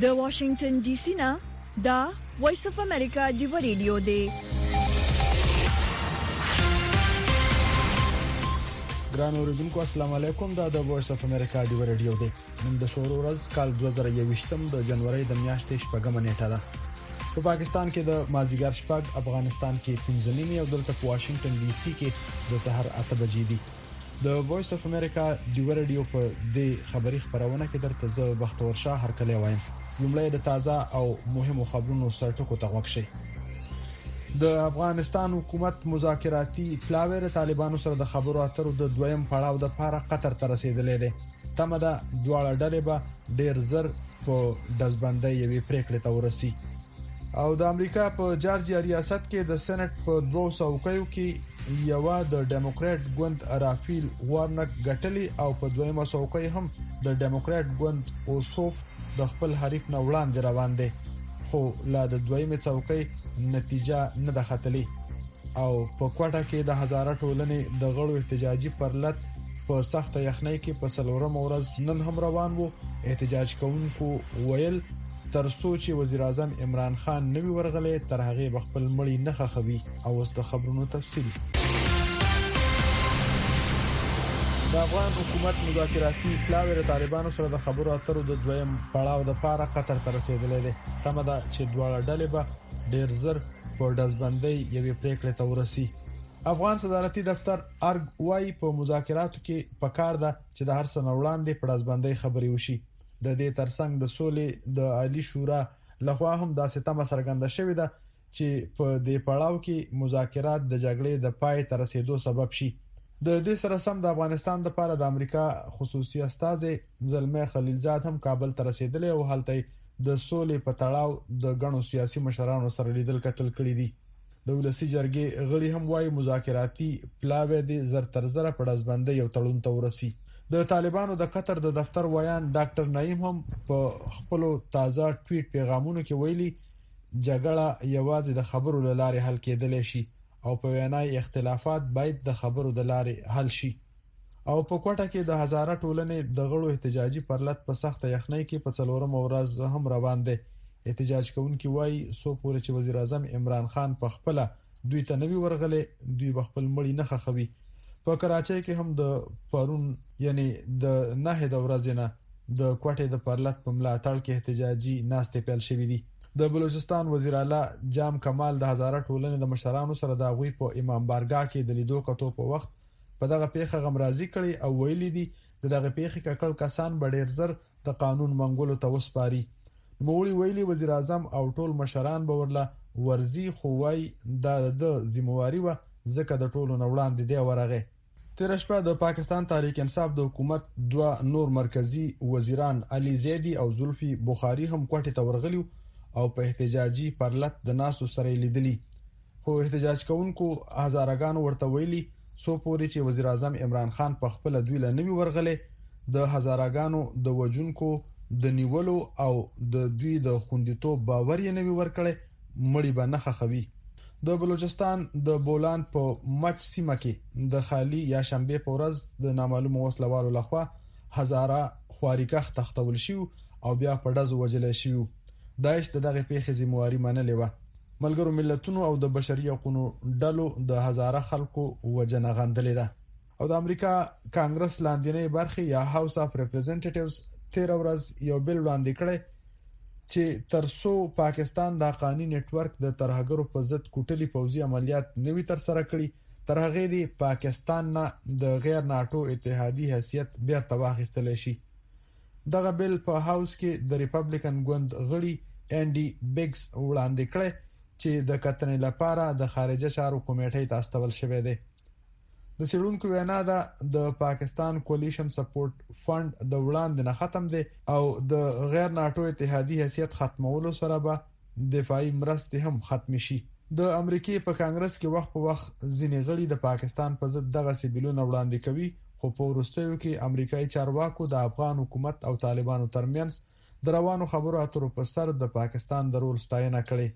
د واشنگټن ډي سي نه دا وایس اف امریکا دی ریډیو دی. ګران اوریدونکو السلام علیکم. دا د وایس اف امریکا دی ریډیو دی. نن د شروع ورځ کال 2021 د جنوري د میاشتې شپږمه نیټه ده. په پاکستان کې د مازیګر شپږ، افغانستان کې 15 او دلته په واشنگټن ډي سي کې د سحر 8 بجې دي. د وایس اف امریکا دی ریډیو په دې خبری خبرونه کې درته زه بختور شاه هرکلی وایم. لومړی د تازه او مهمو خبرونو سرټکو ته غوښ شي. د افغانستان حکومت مذاکراتي پلاوی د طالبانو سره د خبرو اترو د دویم پړاو د لپاره قطر ته رسیدلې ده. تمه ده دواړه ډلې به ډیر زر په دزبندۍ یوې پریکړې ته ورسي. او د امریکا په جارجیا ریاست کې د سېنات په 2 څوکیو کې یو د ډیموکرات ګوند رافیل وارنک ګټلی او په دویمه څوکۍ هم د ډیموکرات ګوند اوسوف د خپل حریف نه وړاندې روان دي، خو لا د دویمه څوکۍ نتیجه نه ده ختلې. او په کوټه کې د هزاره ټولنې د غړو احتجاجي پرلط په سخت یخنۍ کې په سلورم ورځ نن هم روان وو. احتجاج کوونکو ویل تر سوچ وزیر اعظم عمران خان نوی ورغلې تر هغه بخپل مړی نه خخوي. او واست خبرونو تفصیل. د افغان حکومت مذاکراتي پلاوی د طالبانو سره د خبرو اترو د دویم پړاو د لپاره قطر ته رسیدلې ده. تمه ده چې دواړه ډلې به ډیر زر په دزبندۍ یوې پریکړې ته ورسي. افغان صدارتي دفتر ارګ وايي په مذاکراتو کې پکار ده چې د هر څه وړاندې په دزبندۍ خبري وشي. د دې ترڅنګ د سولې د عالی شورا لخوا هم د ستمه سرګنده شوې ده چې په دې پړاو کې مذاکرات د جګړې د پای ته رسیدو سبب شي. د دې سره سم د افغانستان د لپاره د امریکا خصوصي استازي زلمه خلیلزاد هم کابل ته رسیدلی او هلته د سولې په تړاو د غنو سیاسي مشرانو سره لیدل کتل کړی دي. د ولسی جرګې غړي هم وايي مذاکراتي پلاوی د زر تر زر په دزبندۍ یو تړون ته ورسي. د طالبانو د قطر د دفتر ویان ډاکټر نعیم هم په خپل تازه ټویټ پیغامونو کې ویلي جګړه یوازې د خبرو لاره حل کېدلی شي او په وینای اختلافات باید د خبرو د لارې حل شي. او په کوټه کې د هزاره ټولنې د غړو احتجاجي پرلط په سخت یخنۍ کې په څلورم ورځ هم روان دي. احتجاج کوونکي وایي سو پورې چې وزیر اعظم عمران خان په خپل دوی ته نوی ورغله دوی بخپل مړی نه خخوي. په کراچۍ کې هم د پرون یعنی د نه د ورځې نه د کوټې د پرلط په ملاتړ کې احتجاجي ناستې پیل شوې دي. د بلوچستان وزیر اعلی جام کمال د هزاره ټولنې د مشرانو سره د غوي په امام بارګاه کې د لیدو کتو په وخت په دغه پیښه غمرازي کړي او ویلي دي دغه پیښه ککړ کسان بډیر زر د قانون منګولو ته وسپاري. موړي ویلي وزیر اعظم او ټول مشران به ورله ورزي خوای د ذمہواری و ځکه د ټولو نوړاندې دی ورغه. تیر شپه د پاکستان تحریک انصاف د حکومت دوه نور مرکزی وزیران علي زیدی او زلفي بخاری هم کوټه ته ورغلیو او په احتجاجي پرلط د ناسو سره لیدلی. خو احتجاج کوونکو هزارګان ورته ویلي سو پورې چې وزیر اعظم عمران خان په خپل دوی له نوی ورغله د هزارګانو د وجونکو د نیولو او د دوی د خوندیتوب باور یې نوی ورکړي مړی به نه خخوي. د بلوچستان د بولان په مچ سیمه کې د خالی یا شنبه په ورځ د نامعلوم وسلوالو لخوا هزاره خواریکخ تختول شو او بیا په دزو وجل شو. داعش دغه پیښې ذمہواری منلې و. ملګرو ملتونو او د بشري حقوقو ډلو د هزاره خلکو وجنه غندلې ده. او د امریکا کانګرس لاندینۍ برخه یا هاوس اف ریپرزنټیټیوز 13 ورځ یو بل وړاندې کړي چې ترسو پاکستان د قانوني نت ورک د ترهګرو په ضد کوټلي پوځي عملیات نوي تر سره کړي تر هغه دی پاکستان نه د غیر ناتو اتحادیه حیثیت بیا تواخستل شي. دغه بل په هاوس کې د ریپبلیکن ګوند غړي انډي بیگز وړاندې کړي چې د کتنې لپاره د خارجه چارو کمیټې ته استول شوې ده. د سیړونکو وینا ده د پاکستان کولیشن سپورټ فند د وړاندې نه ختم دي او د غیر ناتو اتحادیه حیثیت ختمولو سره به دفاعي مرستې هم ختم شي. د امریکای په کانګرس کې وخت په وخت ځینې غړي د پاکستان په ضد دغه سیبیلونه وړاندې کوي، خو په وروستیو کې امریکایي چارواکو د افغان حکومت او طالبانو ترمنځ د روانو خبرو اترو په سر د پاکستان د رول ستاینه کړې.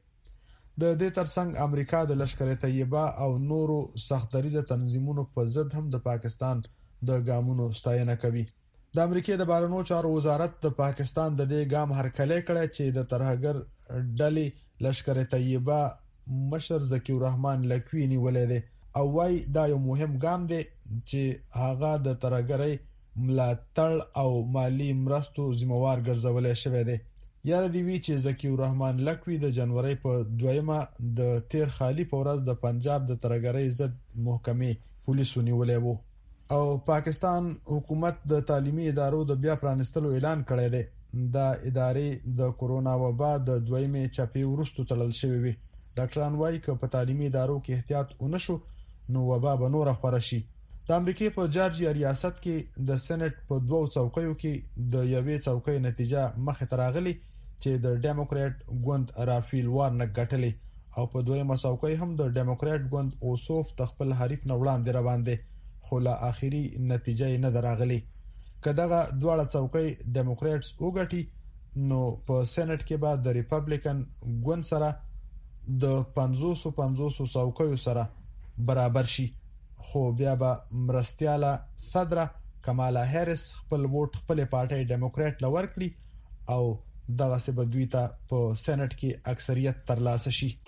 د دې ترڅنګ امریکا د لشکره طیبه او نورو سختدریزه تنظیمونو په ضد هم د پاکستان د ګامونو ستاینه کوي. د امریکای د بهرنیو چارو وزارت د پاکستان د دې ګام هرکلی کړی چې د ترهګر ډلې لشکر طیبه مشر ذکی الرحمن لکوی نیولې ده او وايي دا یو مهم ګام دی چې هغه د ترهګرۍ ملاتړ او مالی مرستو ذمہوار ګرځولای شوی دی. یاره دی وی چې ذکی الرحمن لکوی د جنوري په 2مه د تیر خالی په ورځ د پنجاب د ترهګرۍ ضد محکمې پولیسو نیولې وو او پاکستان حکومت د تعلیمي ادارو د بیا پرانستلو اعلان کړی دی. د ادارې د کورونا وبا د 2مې چاپی ورستو تړل شوی وي. ډاکټران وايي چې په تعلیمي ادارو کې احتیاط ونشو نو وبا به نور خپره شي. د امریکای په جارجیا ریاست کې د سېنات په 2 څوکیو کې د یوې څوکۍ نتیجه مخه تراغلي چې د ډیموکرات ګوند رافیل وارنک ګټلې او په 2مه څوکۍ هم د ډیموکرات ګوند اوسوف خپل حریف نه وړاندې روان دي خو لا اخیری نتیجه نه دراغلي. کداغه دواړه څوکۍ ډیموکراتس وګټي نو په سېنات کې به د ریپبلیکن ګوند سره د 550 څوکیو سره برابر شي خو بیا به مرستياله صدر کمالا هریس خپل ووټ خپل پارټي ډیموکرات لور کړی او دغه څه به دوی ته په سېنات کې اکثریت ترلاسه شي.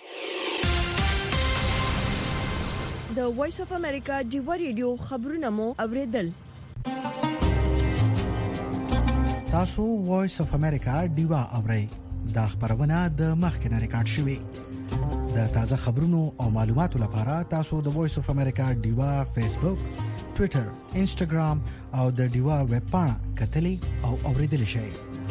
د وایس اف امریکا ډیوا ریډیو خبرونه مو اوریدل. تاسو وایس اف امریکا ډیوا اورئ. دا خبرونه د مخکنه ریکارډ شوې. د تازه خبرونو او معلوماتو لپاره تاسو د وایس اف امریکا ډیوا فیسبوک، ټوئیټر، انسټاګرام او د ډیوا ویب پاڼه کتلی او اوریدل شئ.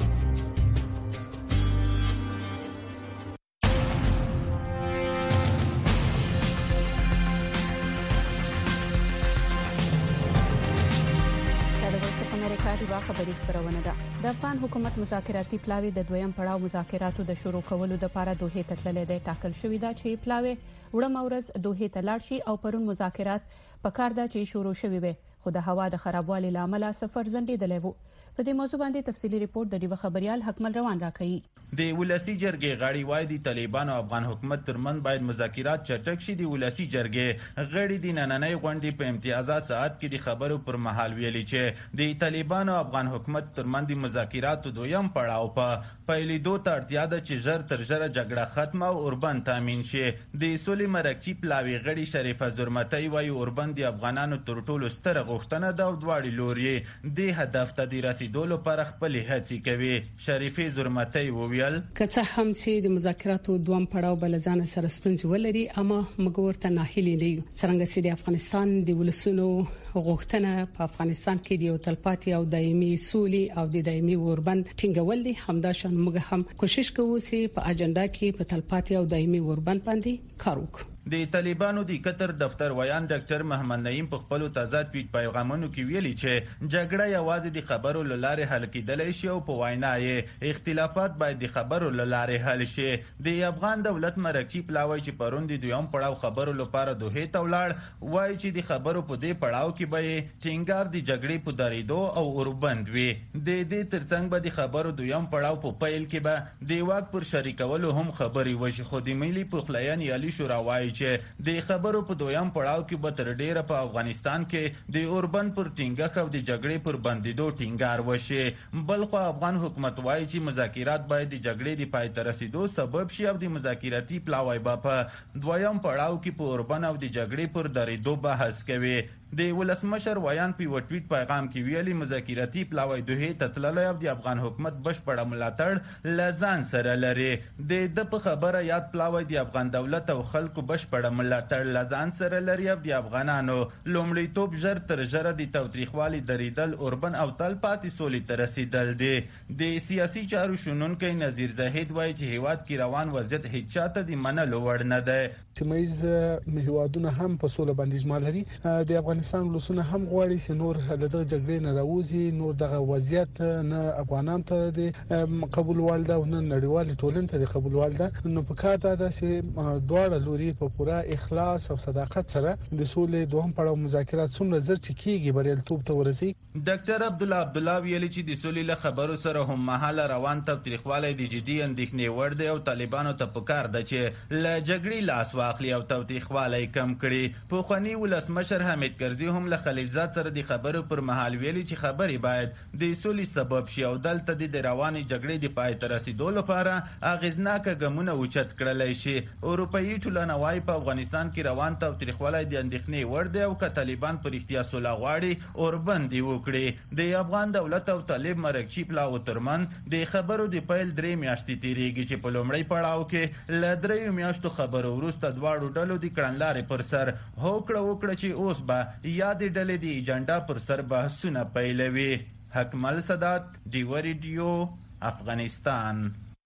خبري خبرونه ده. د افغان حکومت مذاکراتي پلاوی د دویم پړاو مذاکراتو د شروع کولو لپاره دوحه ته تللی دی. ټاکل شوې ده چې پلاوی وړم ورځ دوحه ته لاړ شي او پرون مذاکرات په کار ده چې شروع شوي وي خو د هوا د خرابوالي لامل سفر ځنډیدلی وو. په دې موضوع باندې تفصيلي ریپورت د ډیوه خبريال حکمل روان راکړي. د ولسی جرګې غړي وایي د طالبانو او افغان حکومت ترمن باید مذاکرات چټک شي. د ولسی جرګې غړي د نننۍ غونډې په امتیازات ساعت کې د خبرو پر مهال ویلي چې د طالبانو او افغان حکومت ترمن د مذاکراتو دویم پړاو په پیلېدو ته اړتیا ده چې ژر تر ژره جګړه ختمه او اوربند تامین شي. د سولې مرکچی پلاوی غړي شریفه زرمتۍ وایي اوربند د افغانانو تر ټولو ستره غوښتنه ده او دواړي لوري د هدف ته د رسیدو لپاره خپل هڅې کوي. شریفه زرمتۍ وویل که څه هم سي د مذاکراتو دوم پړاو بل ځان سره ستونزې ولري اما موږ ورته ناهیلي نه یو. څنګه چې د افغانستان د ولسونو غوښتنه په افغانستان کې د تلپاتې او دایمي سولې او د دایمي اوربند ټینګول دي، همداشان موږ هم کوشش کوو چې په اجنډا کې په تلپاتې او دایمي اوربند باندې کار وکړو. د طالبانو د قطر دفتر ویان ډاکټر محمد نعیم په خپل تازه ټویټ پیغامونو کې ویلي چې جګړه یوازې د خبرو لاره حل کېدلی شي او په وینا یې اختلافات باید د خبرو لاره حل شي. د افغان دولت مرکچی پلاوی چې پرون د دویم پړاو خبرو لپاره دوحه ته ولاړ وایي چې د خبرو په دې پړاو کې به ټینګار د جګړې په درېدو او اوربند وي. د دې ترڅنګ به د خبرو دویم پړاو په پیل کې به د واک پر شریکولو هم خبرې وشي. خو د ملي پخلاینې عالی شورا وایي چې د خبرو په دویم پړاو کې به تر ډیره په افغانستان کې د اوربند پر ټینګښت او د جګړې پر بندیدو ټینګار وشي. بلخو افغان حکومت وایي چې مذاکرات باید د جګړې د پای ته رسیدو سبب شي او د مذاکراتي پلاوی په دویم پړاو کې په اوربند او د جګړې پر درېدو بحث کوي. د ولسمشر ویان په ټویټ پیغام کې ویلي مذاکراتي پلاوی دوحه ته تللی او د افغان حکومت بشپړه ملاتړ لزان سره لري. د په خبره یاد پلاوی د افغان دولت او خلکو بشپړه ملاتړ لزان سره لري او د افغانانو لومړیتوب ژر تر ژره د تاوتریخوالي درېدل اوربند او تلپاتې سولې ته رسیدل دي. د سیاسي چارو شنونکی نذیر زاهد وایي چې هیواد کې روان وضعیت هیڅ چاته د منلو وړ نه دی. تمیز هیوادونه هم په سوله باندې ژمن لري. د افغانستان ولسونه هم غواړي چې نور دغه جګړې نه راوځي، نور دغه وضعیت نه افغانان ته د قبول وړ ده او نه نړیوال ټولنې ته د قبول وړ ده. نو په کار ده چې دواړه لوري په پوره اخلاص او صداقت سره د سولې دوهم پړاو مذاکرات څومره زر چې کیږي بریالیتوب ته ورسي. ډاکټر عبدالله ویلي چې د سولې له خبرو سره هم مهاله روان تاوتریخوالی د جدي اندېښنې وړ دی او طالبانو ته پکار ده چې له جګړې لاس واخلي او توتیخوالی کم کړي. پخوانی ولسمشر حامد کرزي هم له خلیلزاد سره د خبرو پر مهال ویلي چې خبرې باید د سولې سبب شي او دلته د روانې جګړې د پای ته رسیدو لپاره اغیزناکه ګامونه اوچت کړلی شي. اروپایي ټولنه وايي په افغانستان کې روان توتیخوالی د اندېښنې وړ دی او که طالبان په رښتیا سوله غواړي اوربند یې وکړي. د افغان دولت او طالب مرکچي پلاوو ترمنځ د خبرو د پیل 3 میاشتې تیریږي چې په لومړي پړاو کې له 3 میاشتو خبرو وروسته دواړو ډلو د کړنلارې پر سر هوکړه وکړه چې اوس به یادې ډلې د ایجنډا پر سر بحثونه پیلوي. حکمل سادات، ډیو ریډیو، افغانستان.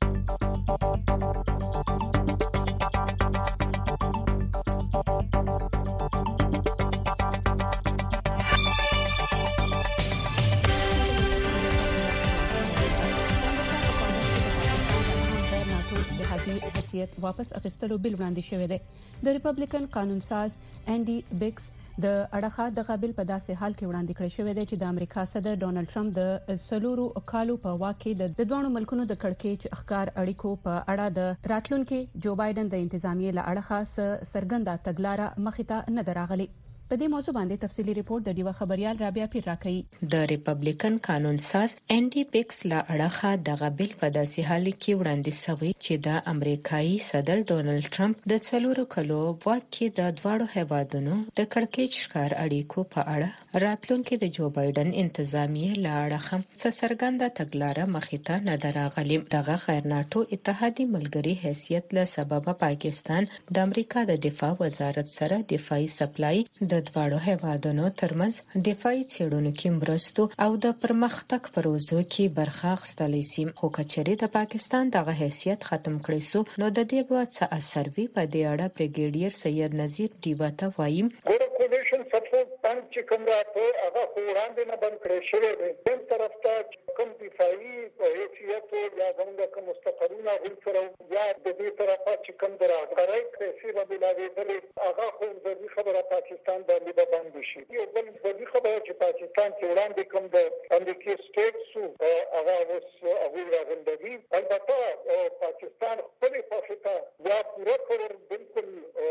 حیثیت واپس اخیستلو بل وړاندې شوی دی. د ریپبلیکن قانون ساز انډي بیکس د اړخه د قابل په داسې حال کې وړاندې کړی شوی دی چې د امریکا صدر ډونالد ټرمپ د 4 کالو په واک کې د دوه ملکونو د کړکېچ ښکار اړیکو په اړه د راتلونکي جو بایدن د انتظامیې له اړخه سرګنده تګلاره مخې ته نه دراغلي. په دې موضوع باندې تفصیلی ریپورت د ډیوه خبريال رابعه پیر راکړي. د ریپبلیکن قانون ساز انډي بیکس لا اړخه د غبل په داسې حال کې وړاندې شوی چې د امریکایي صدر ډونالد ټرمپ د 4 کلو واک کې د دواړو هیوادونو د کړکېچ ښکار اړیکو په اړه راتلونکي د جو بایدن انتظامیې لا اړخه سرګنده تګلاره مخې ته نه دراغلي. دغه غیر ناتو اتحادي ملګری حیثیت له سبب پاکستان د امریکا د دفاع وزارت سره دفاعي سپلای د دواړو هیوادونو ترمنځ دفاعي څېړونکو مرستو او د پرمختګ پروژو کې برخه اخیستلی شي. خو کچري د پاکستان دغه حیثیت ختم کړی سو نو د دې په څه اثر وی په دې اړه بریګیډیر سید نذیر دیواته وایي. کولیشن سپورټ بانک چې کوم راته هغه وړاندې نه بند کړی شوی دی. بل طرف ته کوم دفاعي حیثیت یا څنګه کوم مستقلونه غوښتل یا د دې طرفه چې کوم درغړی کیسې به بلاوي هغه خو د خبره پاکستان باندې به باندې شي. یو بل د خبره چې پاکستان کې وړاندې کوم د امریکای سټیټسو هغه اوس هغه راغندوي. البته پاکستان خپل فاصله یا پوره کول بالکل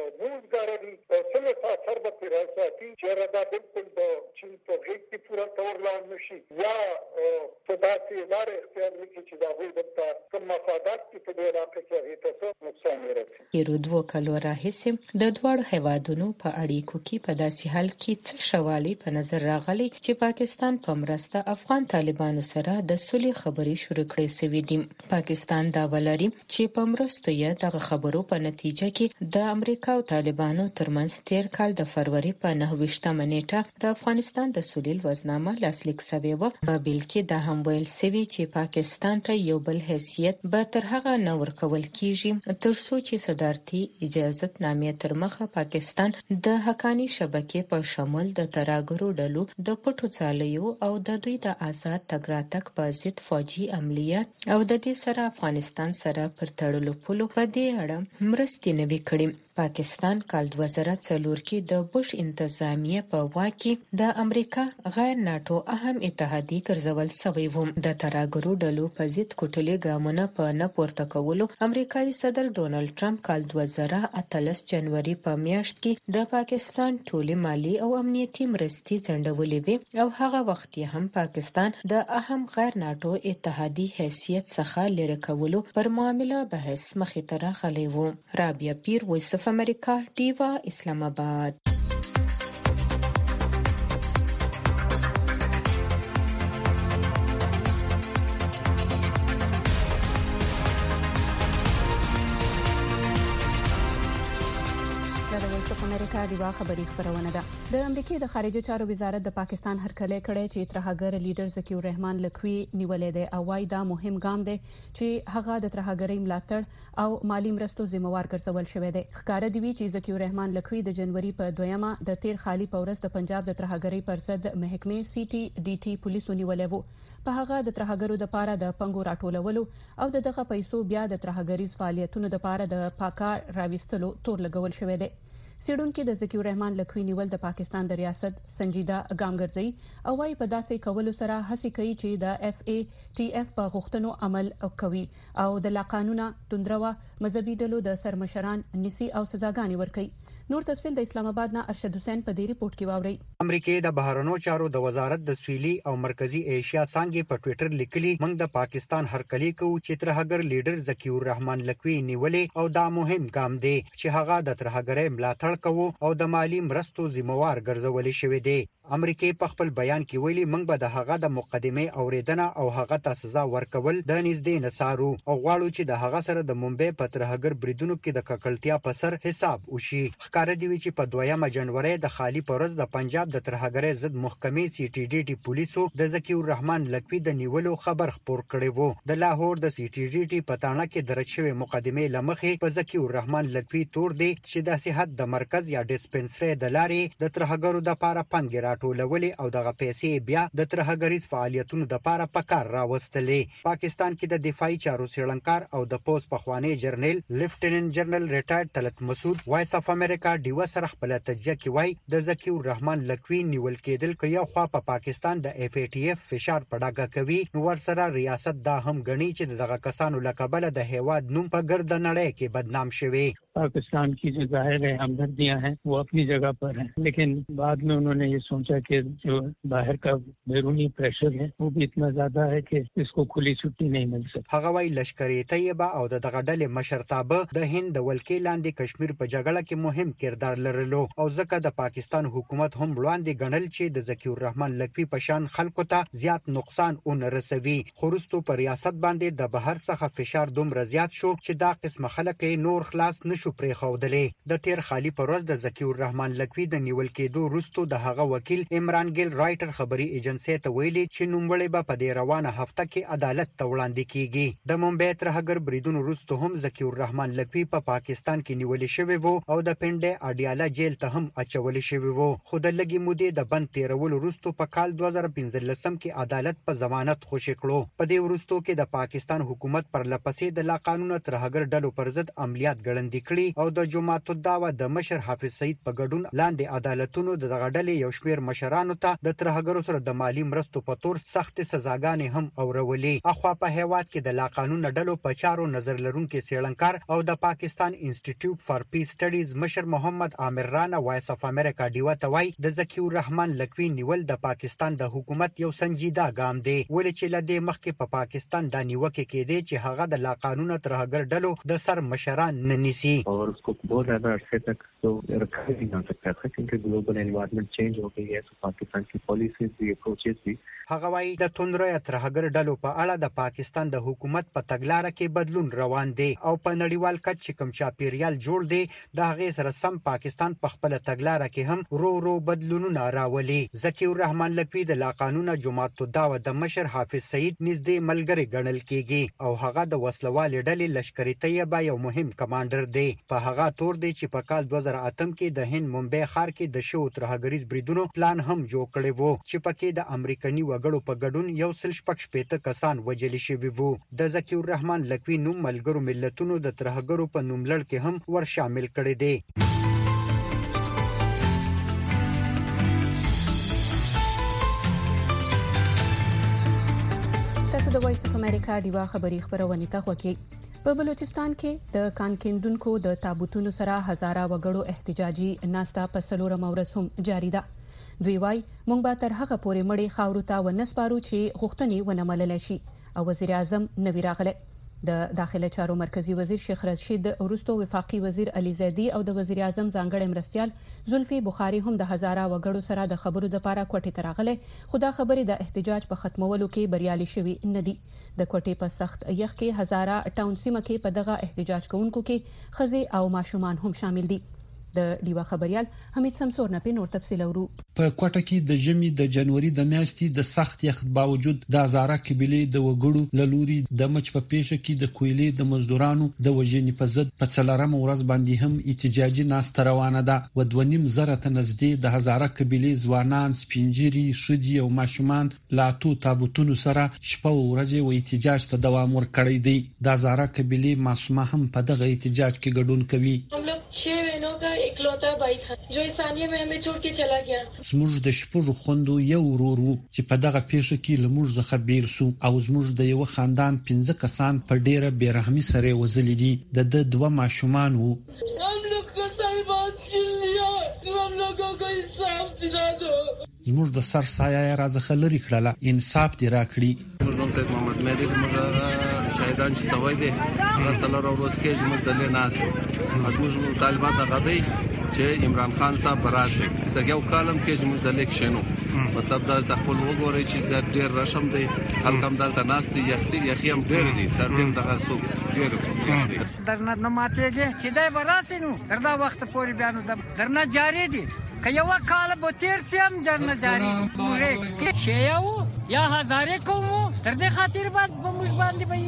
موږ څنګه اثر به پیراساتي چې راځي بالکل د چین په غیږ کې پوره تور لاړ نشي یا په داسې لارې اختیار وکړي چې دا وایي د کوم مفادات په دې علاقه کې هیڅ څه نقصان نه رسي. یو 2 کلو راهیسې د دواړو هیوادونو په اړیکو کې په داسې حال کې څه شوالي په نظر راغلي چې پاکستان په مرسته افغان طالبانو سره د صلح خبرې شروع کړې سوي دي. پاکستان دا ولري چې په مرسته یې د خبرو په نتیجه کې د امریکا او طالبانو ترمنځ 13 کال د فروری په 9 نیټه د افغانستان د صلح لوزنامه لاسلیک شوی و. په بل کې دا هم ویل شوی چې پاکستان ته یو بل حیثیت به تر هغه نه ورکول کیږي تر څو چې صدارتي اجازت نامې تر مخه پاکستان د حقانی شبکې په شمول د تراګرو ډلو د پټو ځالیو او د دوی د آزاد تګ راتګ په ضد فوجي عملیات او د دې سره افغانستان سره پر تړلو پولو په دې اړه مرستې نه وکړي. پاکستان کال 2004 کې د بوش انتظامیه په واک کې د امریکا غیر ناتو اهم اتحادی ګرځول شوی و. د تراګرو ډلو په ضد کوټلې ګامونه په نه پورته کولو امریکایي صدر ډونالد ټرمپ کال 2018 جنوري په میاشت کې د پاکستان ټولې مالی او امنیتي مرستې ځنډولې وې او هغه وخت هم پاکستان د اهم غیر ناتو اتحادی حیثیت څخه لرې کولو پر معاملې بحث مخې ته راغلی و. رابعه پیر، وایس اف امریکا، ډیوا، اسلام آباد. امریکا ډیوا خبري خبرونه ده. د امریکای د خارجه چارو وزارت د پاکستان هرکلی کړی چې ترهګر لیډر ذکی الرحمن لکوي نیولې ده او وايي دا مهم ګام دی چې هغه د ترهګرۍ ملاتړ او مالی مرستو ذمہوار ګرځول شوی دی. ښکاره دی چې ذکی الرحمن لکوي د جنوري په 2 د 13 خالي پورس د پنجاب د ترهګرۍ پر ضد محکمې سی ټي ډي ټي پولیسو نیولې وو. په هغه د ترهګرو د پاره د پنګو راټولولو او دغه پیسو بیا د ترهګریز فعالیتونو د پاره د پاکار راوستلو تور لګول شوی دی. سیډونکو د ذکي الرحمن لکوي نیول د پاکستان د ریاست سنجیده ګام ګرځي او وايي په داسې کولو سره هڅه کوي چې د FATF په غوښتنو عمل کوي او د لا قانونا توندروا مذهبي ډلو د سرمشران نسی او سزاګانې ورکوي. نور تفصيل د اسلام آباد نه ارشد حسین په دې ریپورت کې واوري. امریکای د بهرنیو چارو د وزارت د سویلي او مرکزی ایشیا څنګه په ټوئیټر لیکلي موږ د پاکستان هرکلی کوو چې ترهګر لیډر ذکی الرحمن لکوي نیولې او دا مهم ګام دی چې هغه د ترهګرۍ ملاتړ کوي او د مالی مرستو ذمہوار ګرځولې شوې دی. امریکای په خپل بیان کې ویلي موږ به د هغه د مقدمه اوریدنه او هغه ته سزا ورکول د نږدې نصارو او غواړو چې د هغه سره د ممبئی په ترهګر بریدونو کې د ککړتیا په سر حساب وشي. ښکار دی چې په 2 جنوري د خالی پرز د پنجاب د ترهګرۍ ضد محکمې CTDT پولیسو د ذکی الرحمن لکوي د نیولو خبر خبر کړی وو. د لاهور د CTDT په تاڼه کې درج شوی مقدمه لمخې په ذکی الرحمن لکوي تور دی چې د صحت د مرکز یا ډیسپنسري د لارې د ترهګرو د لپاره پنګ راټولولې او دغه پیسې بیا د ترهګریز فعالیتونو د لپاره پکار راوستلې. پاکستان کې د دفاعي چارو سیړنکار او د پوس پخوانی جرنیل لیفټیننټ جنرال ریټایرډ طلعت مسعود وایس اف امریکا ډیو سره خپل تجزیه کې وای د ذکی الرحمن لکوي نیول کېدل کې یو خوا په پاکستان د FATF فشار پړاګه کوي نو ورسره ریاست دا هم غني چې دغه کسانو لقبله د هیواد نوم په ګرد نړۍ کې بدنام شوی. पाकिस्तान की जो ज़ाहिर है हमदर्दियां हैं वो अपनी जगह पर हैं, लेकिन बाद में उन्होंने ये सोचा कि जो बाहर का बैरूनी प्रेशर है वो भी इतना ज्यादा है कि इसको खुली छुट्टी नहीं मिल सकती. هغه وايي لشکرې طیبه او د دغه ډلې مشرتابه د هند د ولکې لاندې کشمیر په جګړه کې مهم کردار لرلو او ځکه د پاکستان حکومت هم وړاندې ګڼل چې د ذکی الرحمن لکوي په شان خلکو ته زیات نقصان اون رسوي. خورستو پر ریاست باندې د بهر څخه فشار دومره زیات شو چې دا قسم خلک نور خلاص نشو پرې خوودلې. د تیر خالی پروز د ذکی الرحمن لکوي د نیول کېدو وروسته د هغه وکیل عمران ګیل رائټر خبري ایجنسی ته ویلي چې نوموړی به په دې روانه هفته کې عدالت ته وړاندې کیږي. د ممبئی ترهګر بریدونو وروسته هم ذکی الرحمن لکوي په پاکستان کې نیول شوی وو او د پنډه اډیالا جیل ته هم اچول شوی وو. خو د لګي مودې د بند تیرول وروسته په کال 2015 کې عدالت په ضمانت خوشی کړو. په دې وروسته کې د پاکستان حکومت پر لپسې د لا قانون ترهګر ډلو پر ضد عملیات ګړندې کړي او د جماعت الدعوه د مشر حافظ سعید په ګډون لاندې عدالتونو د دغه ډلې یو شمېر مشرانو ته د ترهګرو سره د مالی مرستو په تور سخت سزاګانې هم اورولې. اخوا په هیواد کې د لا قانون ډلو په چارو نظر لرونکو سیړنکار او د پاکستان انسټیټیوټ فار پیس سټډیز مشر محمد عامر رانا وایس اف امریکا ډیو ته وای د ذکی الرحمن لکوي نیول د پاکستان د حکومت یو سنجیده ګام دی ولې چې لدې مخکې په پاکستان د نیوکه کې دی چې هغه د لا قانون ترهګر ډلو د سر مشران نه نیسي. और उसको बहुत ज्यादा अरसे तक तो रखा ही नहीं जा सकता था क्योंकि ग्लोबल एनवायरनमेंट चेंज हो गई है. तो पाकिस्तान की पॉलिसीज भी अप्रोचेस भी هغه وايي د توندروي ترهګر ډلو په اړه د پاکستان د حکومت په تګلارې کې بدلون روان دی او په نړیوال کچ چې کوم چاپیریال جوړ دی د هغه سره سم پاکستان په خپل تګلارې کې هم رو بدلونونه راولي. ذکی الرحمن لکوي د لا قانون جماعت الدعوه د مشر حافظ سعید نږدې ملګری ګڼل کیږي او هغه د وسلوال ډلې لشکري طیبه یو مهم کمانډر دی. په هغه تور دی چې په کال 2008 کې د هند ممبئی ښار کې د شو ترهګریز بریدونو پلان هم جوړ کړی وو چې پکې د امریکایي وګړو په ګډون یو سل شپږ شپېته کسان وژل شوي وو. د ذکی الرحمن لکوي نوم ملګرو ملتونو د ترهګرو په نوملړ کې هم ور شامل کړی دی. تاسو د وایس اف امریکا ډیوا خبری خبرونه ته خوکی. په بلوچستان کې د کانکندونکو د تابوتونو سره هزاره وګړو احتجاجي ناستا په سلورم ورځ هم جاری ده. دوی وايي مونږ به تر هغه پورې مړی خاورو ته ونسپارو چې غوښتنې ونه منل شي او وزیر اعظم نوی راغله. د داخله چارو مرکزی وزیر شیخ رشید ورستو وفاقي وزیر علي زیدی او د وزیر اعظم ځانګړی مرستيال زلفي بخاري هم د هزاره وګړو سره د خبرو د لپاره کوټې ته راغله. خو دا خبرې د احتجاج په ختمولو کې بریالي شوي نه دي. د کوټې په سخت یخ کې هزاره ټاون سیمه کې په دغه احتجاج کوونکو کې خزي او ماشومان هم شامل دي. د ډیوا خبريال حمید سمسور نه په نور تفصیل اورو. په کوټه کې د جمی د جنوري د میاشتې د سخت یخ باوجود د هزاره قبيله د وګړو لوري د مچ په پیښه کې د کویلې د مزدورانو د وژنې په ضد په څلورم ورځ باندې هم احتجاجي ناسته روانه ده. و 2.5 زره ته نږدې د هزاره قبيله ځوانان سپینجيري شدي او ماشومان لاتو تابوتونو سره شپه او ورځ و احتجاج ته دوام ورکړی دی. د هزاره قبيله ماشومان هم په دغه احتجاج کې ګډون کوي. इकलौता भाई था जो इस सानिया में हमें छोड़ के चला गया. زموږ د شپږ خوندو یو ورور چې په دغه پیښه کې لموږ څخه بیل سو او زموږ د یو خاندان 15 کسان په ډیره بیرحمي سره وزل دي. د دوه ماشومان وو. زموږ د سر سایه راځه لري کړله انصاف دی راکړي. موږ سید محمد مهدی موږ شهیدان چې سوي دي رسول الله روز کې موږ دلې ناس موږ طالبان ته غدي چې عمران خان صاحب براسه دا یو کالم کې موږ دلې کښینو مطلب دا خپل وګورئ چې دا ډېر رشم دی هلکم دلته ناس دي یخي هم ډېر دي سر دې دغه سو ډېر درنه نه ماتېږي چې دا براسه نو تر دا وخت پورې بیان درنه جاری دي که یو کال به تیر سیم درنه جاری پوره کې شیاو یا هزاره کومو تر دې خاطر بعد موږ باندې به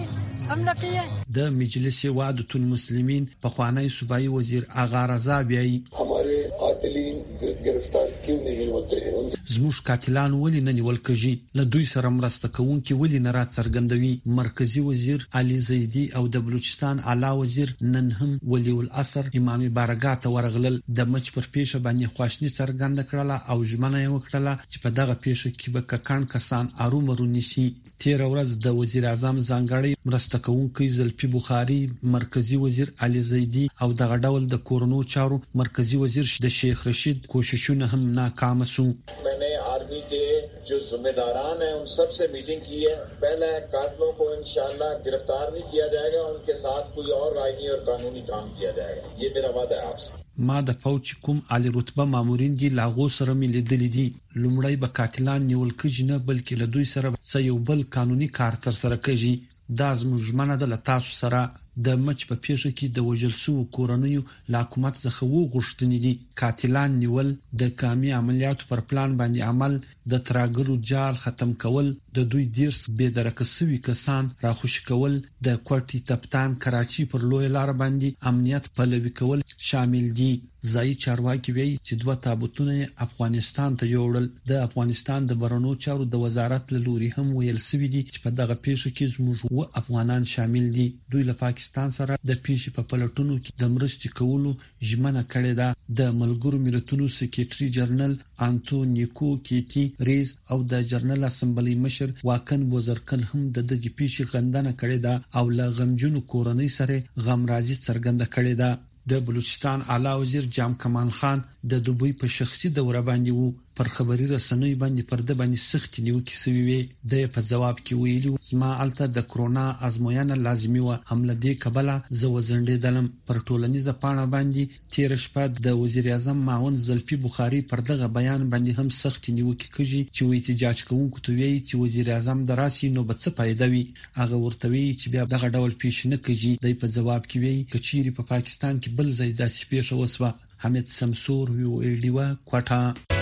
د مجلس وعدة المسلمین پخوانی صوبائی وزیر آغا رضا بیایی ہمارے قاتلین گرفتار کیوں نہیں ہوتے ہیں زموږ قاتلان ولی نه نیول کیږي له دوی سره مرسته کوونکي ولی نه را څرګندوي. مرکزی وزیر علي زیدی او د بلوچستان اعلی وزیر نن هم ولی العصر امام بارګاه ته ورغلل. د مچ پر پیښه باندې خواشنی څرګنده کړله او ژمنه یې وکړه چې په دغه پیښه کې به ککان کسان ارومرو نشي. تیر ورځ د وزیر اعظم ځانګړی مرسته کوونکی زلفی بخاری، مرکزی وزیر علي زیدی او دغه ډول د کورونو چارو مرکزی وزیر د شیخ رشید کوششونه هم ناکام شو. میں نے آرمی کے جو ذمہ داران ہیں ان سب سے میٹنگ کی ہے. پہلے قاتلوں کو انشاءاللہ گرفتار نہیں کیا جائے گا، ان کے ساتھ کوئی اور آئینی اور قانونی کام کیا جائے گا. یہ میرا وعدہ ہے آپ سے. ما د فوج کوم عالی رتبه مامورین دي لاغو سره ملیدل دي. لومړی به قاتلان نیول کېږي نه بلکې له دوی سره یو بل قانوني کار تر سره کېږي. دا زموږ ژمنه ده له تاسو سره. د مچ په پیښه کې د وژل شوو کورنیو له حکومت څخه وغوښتنې دي قاتلان نیول، د کامي عملیاتو پر پلان باندې عمل، د تراګرو جال ختم کول، د دوی دیرس بېدرکه سوي کسان راخوشي کول، د کوټي تپتان کراچي پر لوی لار باندې امنیت پلوي کول شامل دي. ځایي چارواکي وایي چې 2 تابوتونه افغانستان ته یوړل. د افغانستان د برنو چارو د وزارت له لوري هم ویل سوي دي چې په دغه پیښه کې زموږ افغانان شامل دي. دوی له پاکستان سره د پیښې په پلټونو کې د مرستې کولو ژمنه کړې ده. د ملګرو ملتونو سکریټري جنرال انټونیو کیټي ریز او د جنرال اسمبلی مشر واکن بوزرکن هم د دغه پیښې غندنه کړې ده او له غمجنو کورنۍ سره غمرازي څرګنده کړې ده. د بلوچستان اعلی وزیر جام کمال خان د دوبۍ په شخصي دوره باندې وو. پر خبري رسنۍ باندې پرده باندې سخت نیوکې سوي وي. د په جواب کې ویلي زما الته د کرونا ازموینه لازمي و، حمله دې کبله زه وزندېدلم. پر ټولنیزه پاڼه باندې تیر شپه د وزیر اعظم معاون زلفی بخاری پر دغه بیان باندې هم سخت نیوکې کوي چې وی احتجاج کوونکو ته ویلي چې وزیر اعظم دراسي نو به څه فائدہ وي. هغه ورته وی چې بیا دغه ډول پیښ نه کوي. د په جواب کې وی کچيري په پاکستان کې بل ځای داسې پیښه وسوه. حمید سمسور ویو ایډیوا کوټه.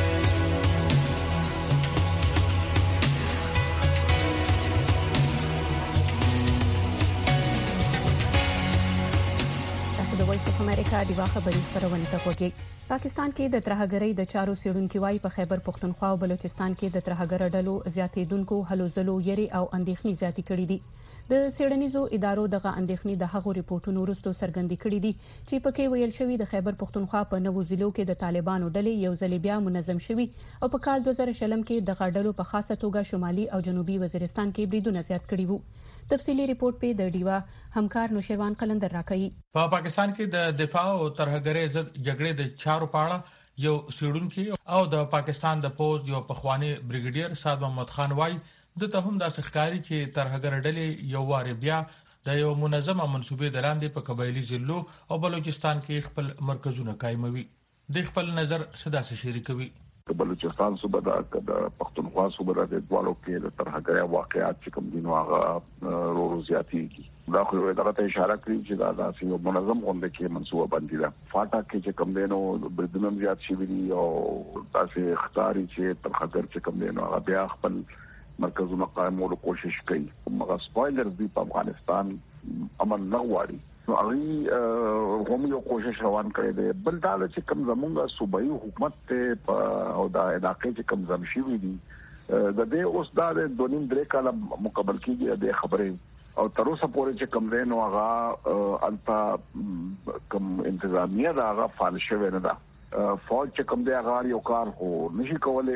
امریکا د خبري خبرونه تکوږي. پاکستان کې د ترهګرۍ د چارو سیړونکو وايي په خیبر پختونخوا او بلوچستان کې د ترهګر ډلو زیاتېدونکو هلو ځلو یری او اندېښنې زیاتې کړې دي. د سیړنیزو ادارو دغه اندېښنې د هغو ریپورتونو وروسته څرګندې کړې دي چې پکې ویل شوی د خیبر پختونخوا په نوو ضلعو کې د طالبانو ډلې یو ځل بیا منظم شوي او په کال 2000 کې د غړډلو په خاصه توګه شمالي او جنوبي وزیرستان کې بریدونه زیات کړي وو. تفصیلی ریپورت په د ډیوا همکار نوشیروان قلندر راکړي. په پاکستان کې د دفاع او ترهګرۍ ضد جګړې د چارو پاړه یو سیړونکو او د پاکستان د پوز یو پخوانی بریګیډیر سعد محمد خان وای د ته هم د سخکاری چې ترهګر ډلې یو وار بیا د یو منظمه منسوبې دلاندې په قبایلی ضلعو او بلوچستان کې خپل مرکزونه قائموي. د خپل نظر صدا سره شریکوي. بلوچستان صوبه د پښتونخوا صوبه د دوالو کې د ترهګرۍ واقعیات چې کوم دي نو هغه روزياتي دا خو دغه ته اشاره کوي چې دا داسې یو منظم غونډه کې منسوبه باندې ده. فاټا کې چې کوم دینو بریدونه زیات شي وي او تاسو ختاري چې ترهګر چې کوم دینو هغه بیا خپل مرکزونه قائمولو کوشش کوي. مګر سپویلر دی په افغانستان امن نه واري نو هغه هم یو کوشش روان کړی دی. بل دا چې کوم زمونږ صوبایي حکومت ته او دا علاقې چې کوم زمشي وي دي د دې اوس دا د 2.5 کال مقابل کېږي د خبرې او تر اوسه پورې چې کوم دی نو هغه البته کوم انتظامیه دا هغه فعال شوی نه ده. فوج چې کوم دی هغه یو کار خو نشي کولای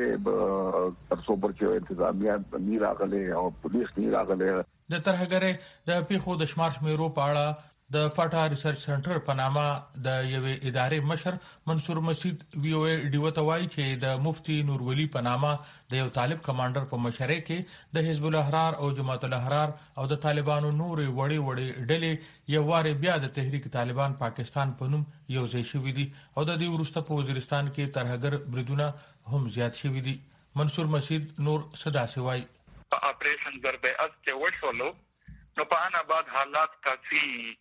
تر څو پورې انتظامیه نه راغلي او پولیس نه راغلي. د ترهګرۍ د پیښو د شمار شمیرو په اړه د فاټا ریسرچ سنټر په نامه د یوې ادارې مشر منصور مسعود وی او ای ډیو ته وایي چې د مفتي نور ولی په نامه د یو طالب کمانډر په مشرۍ کې د حزب الاحرار او جماعت الاحرار او د طالبانو نور وړي ډلې یو واره بیا د تحریک طالبان پاکستان په نوم یو ځای شوې دي او د دې وروسته په وزیرستان کې ترهګر بریدونه هم زیات شوې دي. منصور مسعود نور صدا سوای آپریشن ضربه کې وشولو نو په ان بعد حالات کافي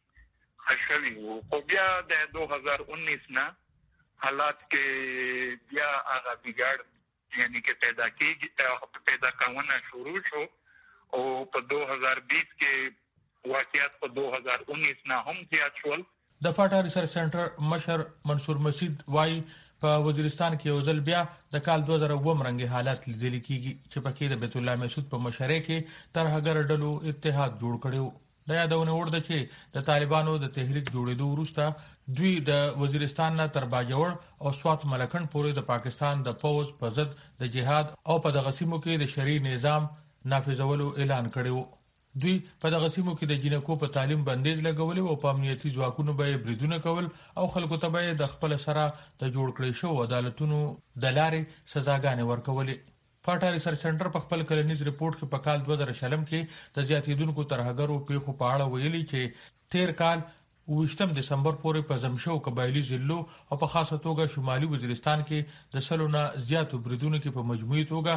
خشوي وو. خو بیا د 2019 نه حالات کې بیا هغه بګړ یعنی کې پیدا کاونه شروع شو او په 2020 کې واقعیت په 2019 نه هم زیات شول. د فاټا ریسرچ سنټر مشر منصور مسعود وایي په وزیرستان کې یو ځل بیا د کال 2009 رنګي حالات لیدل کیږي چې پکې د بیت الله مسعود په مشرۍ کې ترهګر ډلو اتحاد جوړ کړو. د یادونه ورده چې د طالبانو د تحریک جوړېدو وروسته دوی د وزیرستان نه تر باجوړ او سوات ملکند پورې د پاکستان د فوج په ضد د جهاد او په دغه سیمو کې د شرعي نظام نافذولو اعلان کړو. دوی په دغه سیمو کې د جنکو په تعلیم بندیز لګول او په امنیتي ځواکونو به بریدونه کول او خلکو ته به د خپل سره د جوړ کړی شو عدالتونو د لارې سزاګانې ورکولې. فاټا ریسرچ سنټر په خپل کلنیز ریپورت کې په کال 2000 کې د زیاتیدونکو ترهګرو پیښو په اړه ویلي چې تیر کال 28 دسمبر پورې په زمشو قبایلی ضلعو او په خاصه توګه شمالي وزیرستان کې د سلونه زیاتو بریدونو کې په مجموعي توګه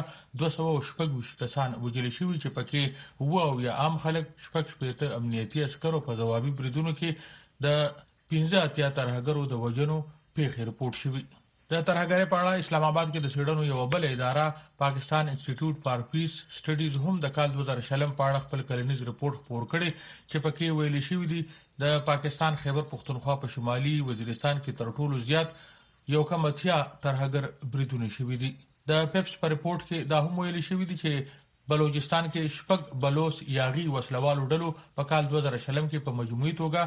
216 کسان وژل شوي چې پکې وو یا عام خلک شپږ امنیتي عسکرو په ځوابي بریدونو کې د 15 ترهګرو د وژنو پیښې رپورټ شوي. د ترهګرۍ په اړه اسلام آباد کې د سیډنو یو بل اداره پاکستان انسټیټیوټ فار پیس سټډیز هم د کال 2000 په اړه خپل کلنیز ریپورت خپور کړی چې پکې ویل شوی دی د پاکستان خیبر پختونخوا په شمالي وزیرستان کې تر ټولو زیات یو کم اتیا ترهګر بریدونه شوي دي. د پیپس په ریپورت کې دا هم ویل شوی دی چې بلوچستان کې شپږ بلوچ یاغي وسلوالو ډلو په کال 2000 کې په مجموعي توګه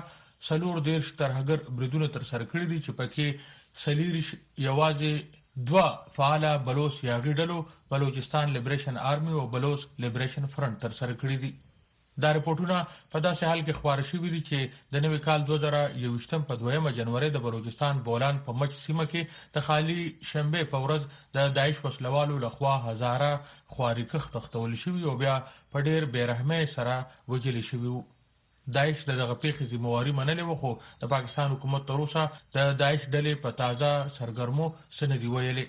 14 ترهګر بریدونه تر سره کړی دي چې پکې سلیریش یوازې 2 فعال بلوچ یاغي ډلو بلوچستان لیبریشن آرمي او بلوچ لیبریشن فرنٹ تر سره کړی دي. دا رپورټونه په داسې حال کې خبر شوي دي چې د نوي کال 2021 په 2 جنوري د بلوچستان بولان په مچ سیمه کې د خالی شنبه په ورځ د داعش وسلوالو لخوا هزاره خواري کښ تختول شوی او بیا په ډېر بیرحمه سره وجل شوی. داعش دغه پیښې ذمہواری منلې و خو د پاکستان حکومت تر اوسه د داعش ډلې په تازه سرګرمو سندې ویلې.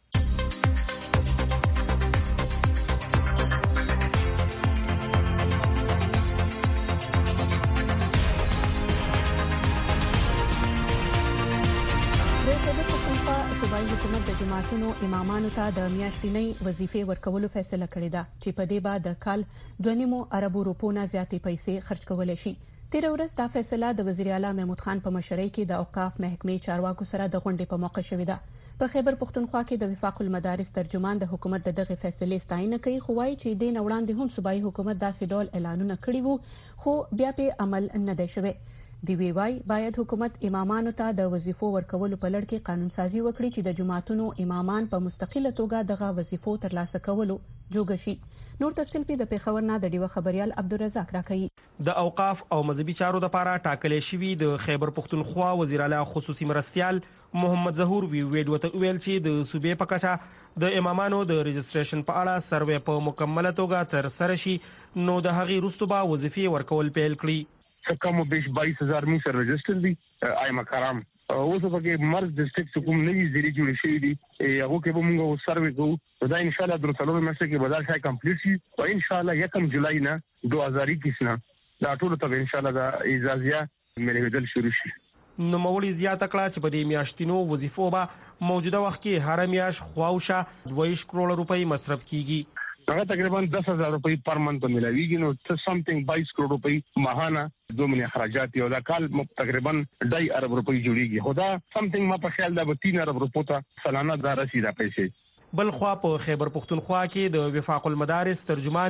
حکومت د جماعتونو امامانو ته د میاشتنۍ وظیفې ورکولو فیصله کړې ده چې په دې بعد د کال 2.5 اربو روپو نه زیاتې پیسې خرج کولای شي. تیر ورځ دا فیصله د وزیر اعلی محمود خان په مشرۍ کې د اوقاف محکمې چارواکو سره د غونډې په موقع شوې ده. په خیبر پختونخوا کې د وفاق المدارس ترجمان د حکومت دغه فیصلې ستاینه کوي خو وايي چې د نوړاندې هم صوبایي حکومت داسې ډول اعلانونه کړي وو خو بیا په عمل نه دی شوی. دی وی باید حکومت امامانو ته د وظیفو ورکولو په لړ کې قانون سازي وکړي چې د جماعتونو امامان په مستقله توګه دغه وظیفو ترلاسه کولو جوګ شي. نور تفصیل په د پیښور نه د ډیوه خبريال عبدالرزاق راکړي. د اوقاف او مذهبي چارو لپاره ټاکل شوی د خیبر پختونخوا وزیر اعلی خصوصي مرستيال محمد ظهور ویډیو ته ویل چې د صوبې په کچه د امامانو د رجسټریشن په اړه سروې په مکمله توګه تر سره شي نو د هغې وروسته به وظیفې ورکول پیل کړي. کم بیش 22,000 می سر رجسٹر دی ائمه کرام اوس په کې مرز ډسټریکټ کوم نوی ذری جوړ شي دي هغه کې به موږ سروې کوو دا ان شاء الله درو څلور میاشتې کې بازار شای کمپلیټ شي او ان شاء الله 1 جولای نه 2021 نه دا ټول ته ان شاء الله دا اجازه ملي شروع شي. نو مولوی زیاته کړه چې په دې میاشتینو وظیفو به موجوده وخت کې هر میاش خواوشه 2 کروڑ روپۍ مصرف کیږي. هغه تقریبا 10,000 روپۍ پر منث ملويږي نو سمثینګ 22 کروڑ روپۍ ماهانه 2 ملي اخراجات یو دا کال تقریبا 2 ارب روپۍ جوړیږي خدا سمثینګ ما په خیال دا 3 ارب روپو ته سالانه دا رسیدا پیسې. بل خوا په خیبر پختونخوا کې د وفاق المدارس ترجمان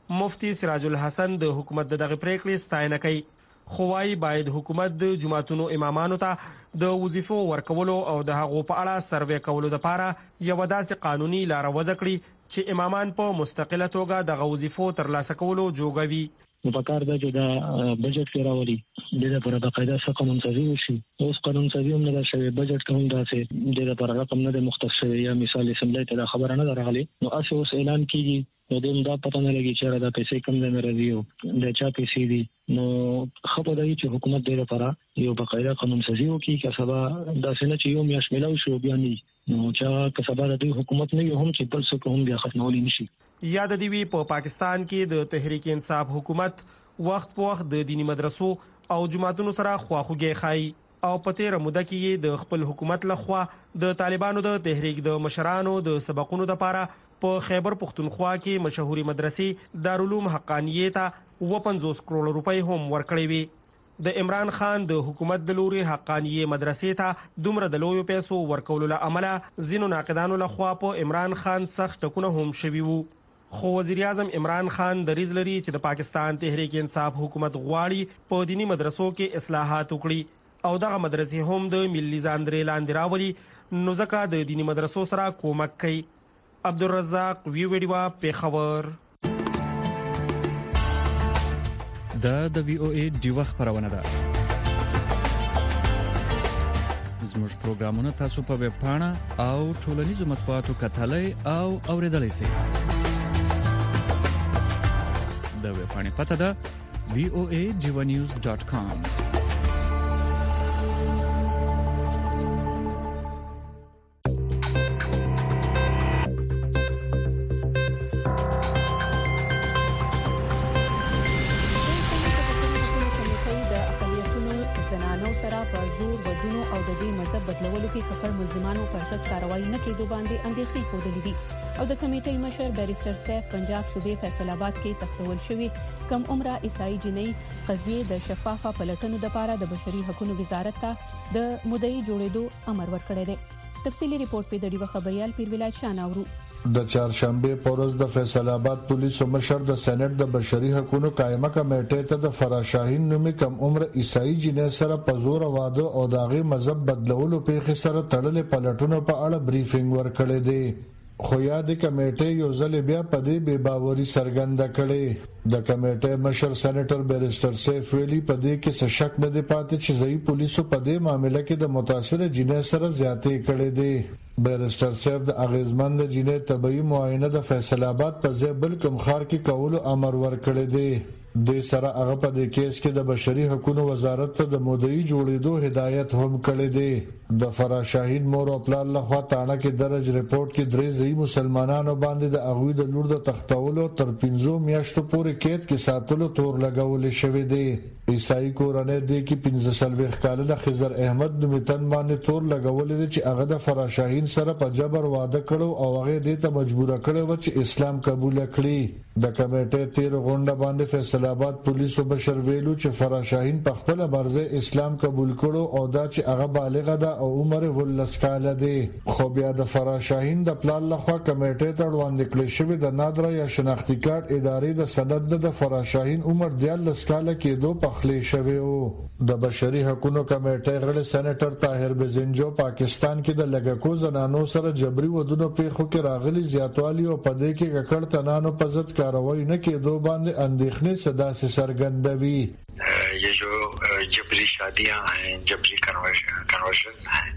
مفتی سراج الحسن د حکومت دغه پریکړې ستاینه کوي. خوای باید حکومت د جماعتونو امامانو ته د وظیفو ورکولو او د هغو په اړه سروې کولو لپاره یو داسې قانوني لار وضع کړي چې امامان په مستقله توګه د وظیفو ترلاسه کولو جوګوي. نو پکار دا چې دا بجټ کې راولي د لپاره د قاعده څخه قانون سازي وشي. اوس قانون سازي هم نه شوی، بجټ کوم داسې د لپاره رقم نه مختص شوی یا مثال اسمبلی ته خبره نه راغلي. نو اسه اوس اعلان کیږي نو دیم دا پته نه لګي چې دا پیسې کم نه راځي د چا پیسې دي. نو خبره دی چې حکومت د لپاره یو بقایده قانون سازي وکړي چې سبا دا څنګه چې یو میاش ملاو شو بیا نه نو چې سبا د حکومت نه هم چې بل څه کوم بیا ختمول نشي. یاد دی وی په پاکستان کې د تحریک انصاف حکومت وخت په وخت د دینی مدرسو او جماعتونو سره خواخوږي خای او په تیر موده کې د خپل حکومت لخوا د طالبانو د تحریک د مشرانو د سبقونو لپاره په خیبر پختونخوا کې مشهوري مدرسې دارالعلوم حقانیه ته 50 کروڑ روپۍ هم ورکړې وي. د عمران خان د حکومت د لوري حقانیه مدرسې ته دومره د لویو پیسو ورکولو لامل زینو ناقدانو لخوا په عمران خان سخت ټکونه هم شوي وو. خو وزیر اعظم عمران خان د ریز لري چې د پاکستان تحریک انصاف حکومت غواړي په دینی مدرسو کې اصلاحات وکړي او دغه مدرسې هم د ملي ځاندرې لاندې راولي نو ځکه د دینی مدرسو سره کومک کوي. عبدالرزاق ویډیو پیښور. د وی او ای ډیوه خبرونه ده. زموږ پروګرامونه تاسو په ویب پاڼه او ټولنیزو مطبوعاتو کتلای او اوریدلای شئ. د ویب پاڼې پته ده voajivanews.com. ملزمانو پر ضد کاروایی نه کېدو باندې اندېښنې ښودلې دي او د کمیټې مشر بیرسټر سیف پنجاب صوبې فیصل آباد کې تختول شوی کم عمره عیسائی جنۍ قضیه د شفافه پلټنو لپاره د بشري حقوقو وزارت ته د مدعي جوړېدو امر ورکړی دی. تفصیلی ریپورت په دړي خبريال پیر ولایت شاناورو. د چهارشنبه پورز د فیصل آباد پولیسو مشر د سېنات د بشري حقوقو قائمه کمیټې ته د فراشاهین نومي کم عمر عیسائی جنۍ سره په زور واده او داغي مذهب بدلولو پیښې سره تړلې پلټونو په اړه بریفینګ ورکړی دی. خو یاد کمیټې یو ځل بیا په دې بے باوري څرګنده کړې. د کمیټې مشر سېنیټر بیرسټر سیف ویلی په دې کې څه شک نه دی پاتې چې ځای پولیسو په دې معاملې کې د متاثر جنۍ سره زیاتې کړې دي. بیرسټر سیف د اغیزمند جنۍ طبي معاینه د فیصل آباد په ځای بل کوم خار کې کولو امر ورکړی دی. د سره هغه په دې کیس کې د بشري حقوقو وزارت ته د مدعي جوړېدو هدایت هم کړی دی. د فراشاهین مور او پلار لخوا تاڼه کې درج ریپورت کې درې ځای مسلمانانو باندې د اغوی د لور د تختولو تر 15 میاشتو پورې قید کې ساتلو تور لګول شوی دی. عیسائی کورنۍ دی کې 15 کاله خضر احمد نومیتن باندې تور لګول دي چې هغه د فراشاهین سره په جبر واده کړو او هغه دې ته مجبور کړو چې اسلام قبول کړي. د کمیټې تیر غونډه باندې فیصل آباد پولیسو بشر ویلو چې فراشاهین په خپل مرزه اسلام قبول کړو او دا چې هغه بالغه ده او عمر ولس کاله دی. خو بیا د فراشاهین د پلان لخوا کمیټې ته وړاندې کړل شوی د نادره یا شناختی کارت ادارې د سند د فراشاهین عمر 14 کاله کېدو پخلی شوی وو. د بشري حقوقو کمیټې غړي سېنیټر طاهر بزنجو پاکستان کې د لګکو زنانو سره جبري ودونو پیښو کې راغلي زیاتوالی او په دې کې ککړ تنانو په ضد کاروایی نه کېدو باندې اندېښنې صدا سے سرګندوي. ये जो जबरी शादियां हैं, जबरी कन्वर्शन है,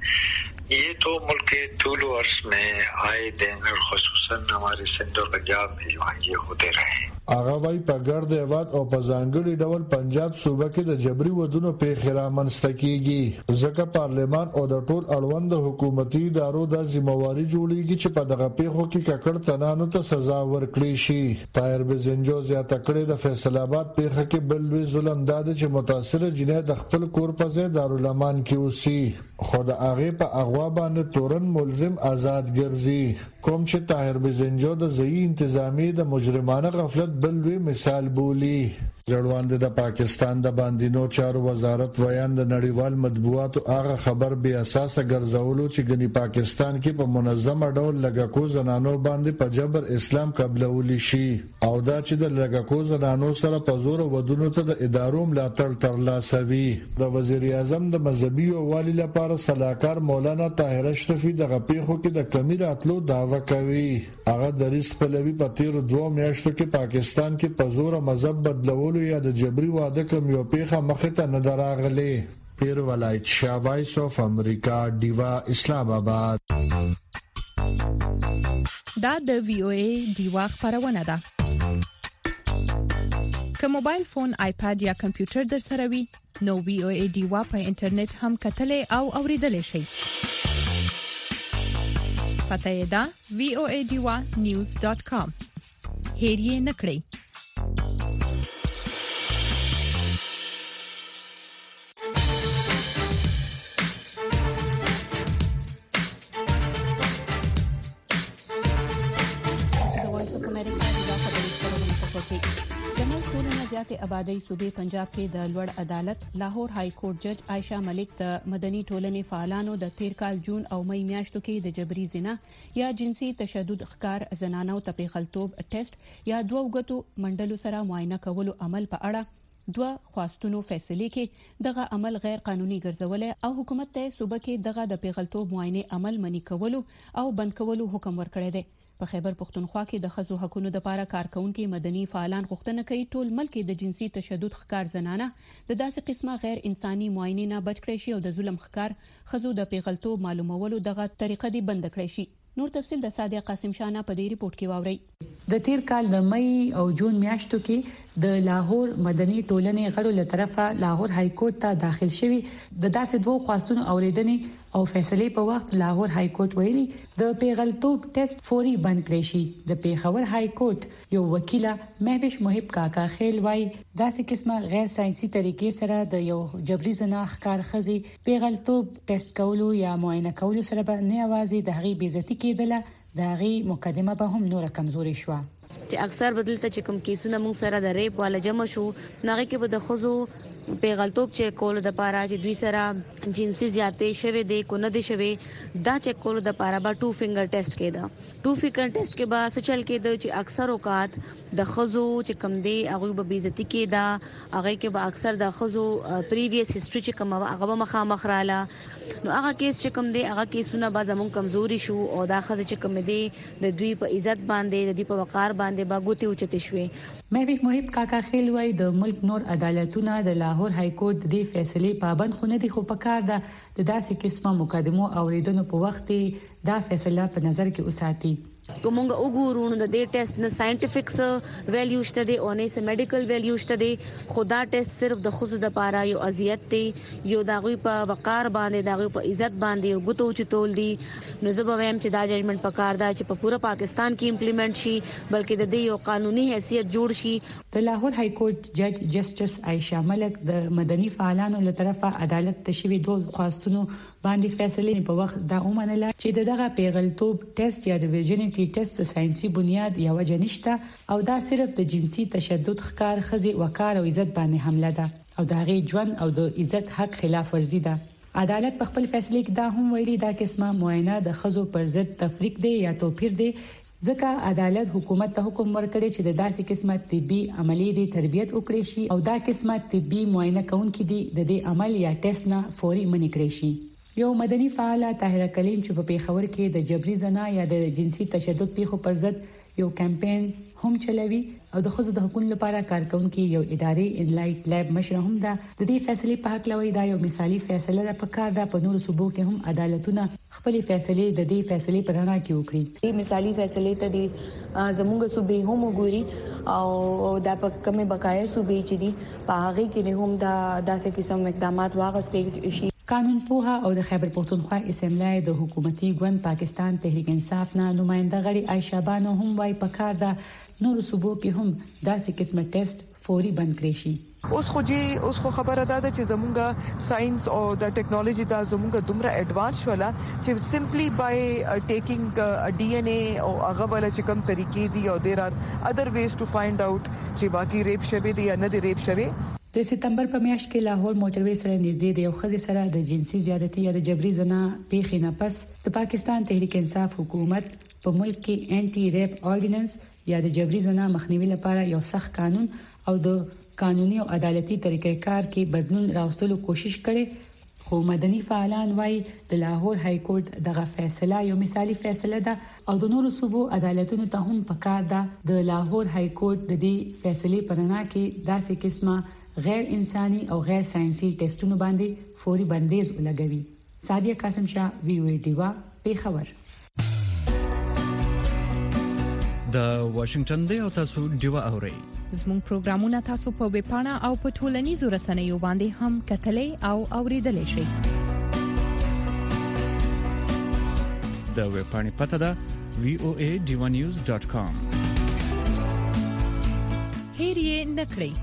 ये तो मुल्क के तूल अर्स में आए दिन और खुसूसन हमारे सिंध और पंजाब में जो है ये होते रहे. هغه وای په ګرد هیواد او په ځانګړي ډول پنجاب صوبه کې د جبري ودونو پیښې رامنځته کیږي ځکه پارلمان او د ټول اړوند حکومتي ادارو د ذمہواری جوړیږي چې په دغه پیښو کې ککړ تنانو ته سزا ورکړي شي. طاهر بزنجو زیاته کړې د فیصل آباد پیښه کې بل لوی ظلم دا دی چې متاثر جنۍ د خپل کور په ځای دارالمان کې اوسي خو د هغه په اغوا باندې تورن ملزم آزاد ګرځي. کوم چې طاهر بزنجو د ځای انتظامی د مجرمانه غفلت بل لوی مثال بولی. ځړوند د پاکستان د باندینو چارو وزارت ویان د نړیوال مطبوعاتو هغه خبر به اساس ګرځولو چې ګني پاکستان کې په منظم ډول لګکو زنانو باندې په جبر اسلام قبلول شي او دا چې د لګکو زنانو سره په زور ودونو ته د ادارو ملاتړ ترلاسوي. د وزیر اعظم د مذهبي والي لپاره صلاحکار مولانا طاهر اشرفي د غپیخو کې د کمی راتلو دعوه کوي. هغه د ریس پلوي په تیر 2 میاشتو کې پاکستان کې په زور مذهب بدلولو یا د جبري واده کوم یو پیخه مخه ته نه دراغلي. پیر ولایت شاه وایس اف امریکا دیوا اسلام آباد. دا د وی او ای دیوا خبرونه ده. که موبایل فون، آیپاد یا کمپیوټر در سره وي نو وی او ای دیوا په انټرنیټ هم کتلې او اوریدلې شي. پته یې ده voadiwa.news.com. هیر یې نکړئ. زیاتې آبادی صوبې پنجاب کې د لوړ عدالت لاهور های کورټ جج عائشہ ملک د مدني ټولنې فعالانو د تیر کال جون او مئی میاشتو کې د جبري زنا یا جنسي تشدد ښکار زنانو ته پیغلتوب ټیسټ یا دوه وګتو منډلو سره معاینه کولو عمل په اړه دوه خواستونو فیصله کې دغه عمل غیر قانوني ګرځول او حکومت ته صوبه کې دغه د پیغلتوب معاینه عمل منی کولو او بند کولو حکم ورکړی دی. په خیبر پختونخوا کې د ښځو حقوقو لپاره کارکونکو مدني فعالان غوښتنه کوي ټول ملک د جنسي تشدد ښکار زنانه د داسې قسمه غیر انساني معاینې نه بچ کړي شي او د ظلم ښکار ښځو د پیغلتوب معلومولو دغه طریقه دی بند کړي شي. نور تفصيل د صادق قاسم شانه په دې ریپورت کې واوري. د تیر کال د مئی او جون میاشتو کې د لاهور مدني ټولنې غړو له طرفه لاهور های کورټ ته داخل شوی د داسې دوه خواستونو اوریدنې او فیصله په وخت لاهور های کورټ ویلي د پیغلتوب ټیسټ فوري بند کړی شي. د پیښور های کورټ یو وکیل مهوش محب کاکا خیل وای داسې قسمه غیر ساينسي طریقې سره د یو جبري زنا ښکار خزي پیغلتوب ټیسټ کولو یا معاینه کولو سره به نه اوازي د هغې بیزتی کېدله د هغې مقدمه به هم نور کمزوري شو. چې اکثر بدلته چې کوم کیسونه موږ سره د ریپ والا جمع شو ناغه کې به د خزو پیغلتوب چیک کول د پاره چې دوی سره جنسي زیاتې شوه د کو نه دي شوه دا چیک کول د پاره با 2 فینګر ټیسټ کېدا 2 فینګر ټیسټ کې با سچل کېد چې اکثر اوقات د خزو چې کم دی هغه به بیزتی کېدا هغه کې به اکثر د خزو پریویس هیستوري چې کوم هغه مخامخ رااله نو هغه کیس چې کوم دی هغه کیسونه با زمون کمزوري شو او دا خزه چې کوم دی د دوی په عزت باندې د دوی په وقار باندې با ګوتی اوچته شوې. مهوش محب کاکا خیل وای د ملک نور عدالتونه د لاهور های کورټ د فیصله پابند خو نه دي خو پکار ده د داسې قسمه مقدمو اوریدنو په وخت دا فیصله په نظر کې وساتي. کومه وګورو نو د دې ټیسټ نه ساينټیفیکس ویلیو شته دي او نه سه میډیکل ویلیو شته دي خدا ټیسټ صرف د خصوص د پاره یو اذیت دی یو داغوی په وقار باندې داغوی په عزت باندې یو غوتو چتول دي نو زه به وایم چې دا ججمنټ پکار دا چې په پوره پاکستان کې امپلیمنٹ شي بلکې د دې یو قانوني حیثیت جوړ شي. د لاهور های کورټ جج جسټس عائشہ ملک د مدني فعالانو له طرفه عدالت تشوي دوه خواستونو باندې فیصله په وخت دا ومنله چې دغه پیغلتوب ټیسټ یا د ویرجنټی ټیسټ ساينسي بنیاد یا وجه نشته او دا صرف د جنسي تشدد ښکار خزي وقار او عزت باندې حمله ده او دا غي ژوند او د عزت حق خلاف ورزي ده. عدالت په خپل فیصله کې دا هم ویلي دا قسمه معاینه د خزو پر ضد تفریق دی یا توپیر دی ځکه عدالت حکومت ته حکم ورکړي چې د داسې قسمه طبي عملی دی تربيت وکړي شي او دا قسمه طبي معاینه کوونکې دی د دې عمل یا ټیسټ نه فوري منی کړی شي. یو مدني فعال طاهر کلیم چې په پیښور کې د جبري زنا یا د جنسي تشدد پیښو پر ضد یو کمپاین هم چلوي او د خزو د حقوقو لپاره کارکونکو یو ادارې انلایټ لیب مشر هم ده د دې فیصله په حق لوي دا یو مثالی فیصله ده په کار ده په نور صوبو کې هم عدالتونه خپل فیصله د دې فیصله په اړه کې وکړي. دې مثالی فیصله ته دي زموږ صوبې هم وګوري او دا په کومه بقایا صوبې چې دي په هغه کې هم دا داسې قسم اقدامات واغستې شي. قانون پوها او د خیبر پختونخوا اسمبلی د حکومتي ګوند پاکستان تحریک انصاف نه نماینده غړي عائشہ بانو هم وايي پکار دا نور صوبو کې هم داسې قسمه ټیسټ فوري بند کړی شي. اوس خو خبره ده چې زمونږه ساينس او د ټیکنالوژي دا زمونږه دومره اډوانس شولا چې سمپلی بای ټیکینګ ډي ان اي او هغه ولا چې کوم طریقې دي او دیر ار اذر ویز ټو فایند اوټ چې باقي ریپ شوی دی یا نه دی ریپ شوی. د سپتمبر په میاشت کې لاهور موټروي سره نږدې د یو ښځې سره د جنسي زیاتې یا د جبري زنا پیښې نه پس د پاکستان تحریک انصاف حکومت په ملک کې انټي ریپ اورډیننس یا د جبري زنا مخنیوي لپاره یو سخت قانون او د قانوني او عدالتي طریقې کار کې بدلون راوستلو کوشش کړي. خو مدني فعالان وايي د لاهور های کورټ دغه فیصله یو مثالي فیصله ده او د نورو صوبو عدالتونو ته هم پکار ده د لاهور های کورټ د دې فیصلې پرنا کې داسې قسمه غیر انساني او غیر ساينسي ټیسټونو باندې فوري بندیز ولګوي. سادیه قاسم شاه وی او ډیوا پیښور. د واشنگټن دی او تاسو ډیوا اورئ. زموږ پروګرامونه تاسو په ویب پاڼه او په ټولنیزو رسنیو باندې هم کتلې او اوریدلې شئ. د ویب پاڼې پته ده voadivanews.com. هیر یې نکړئ.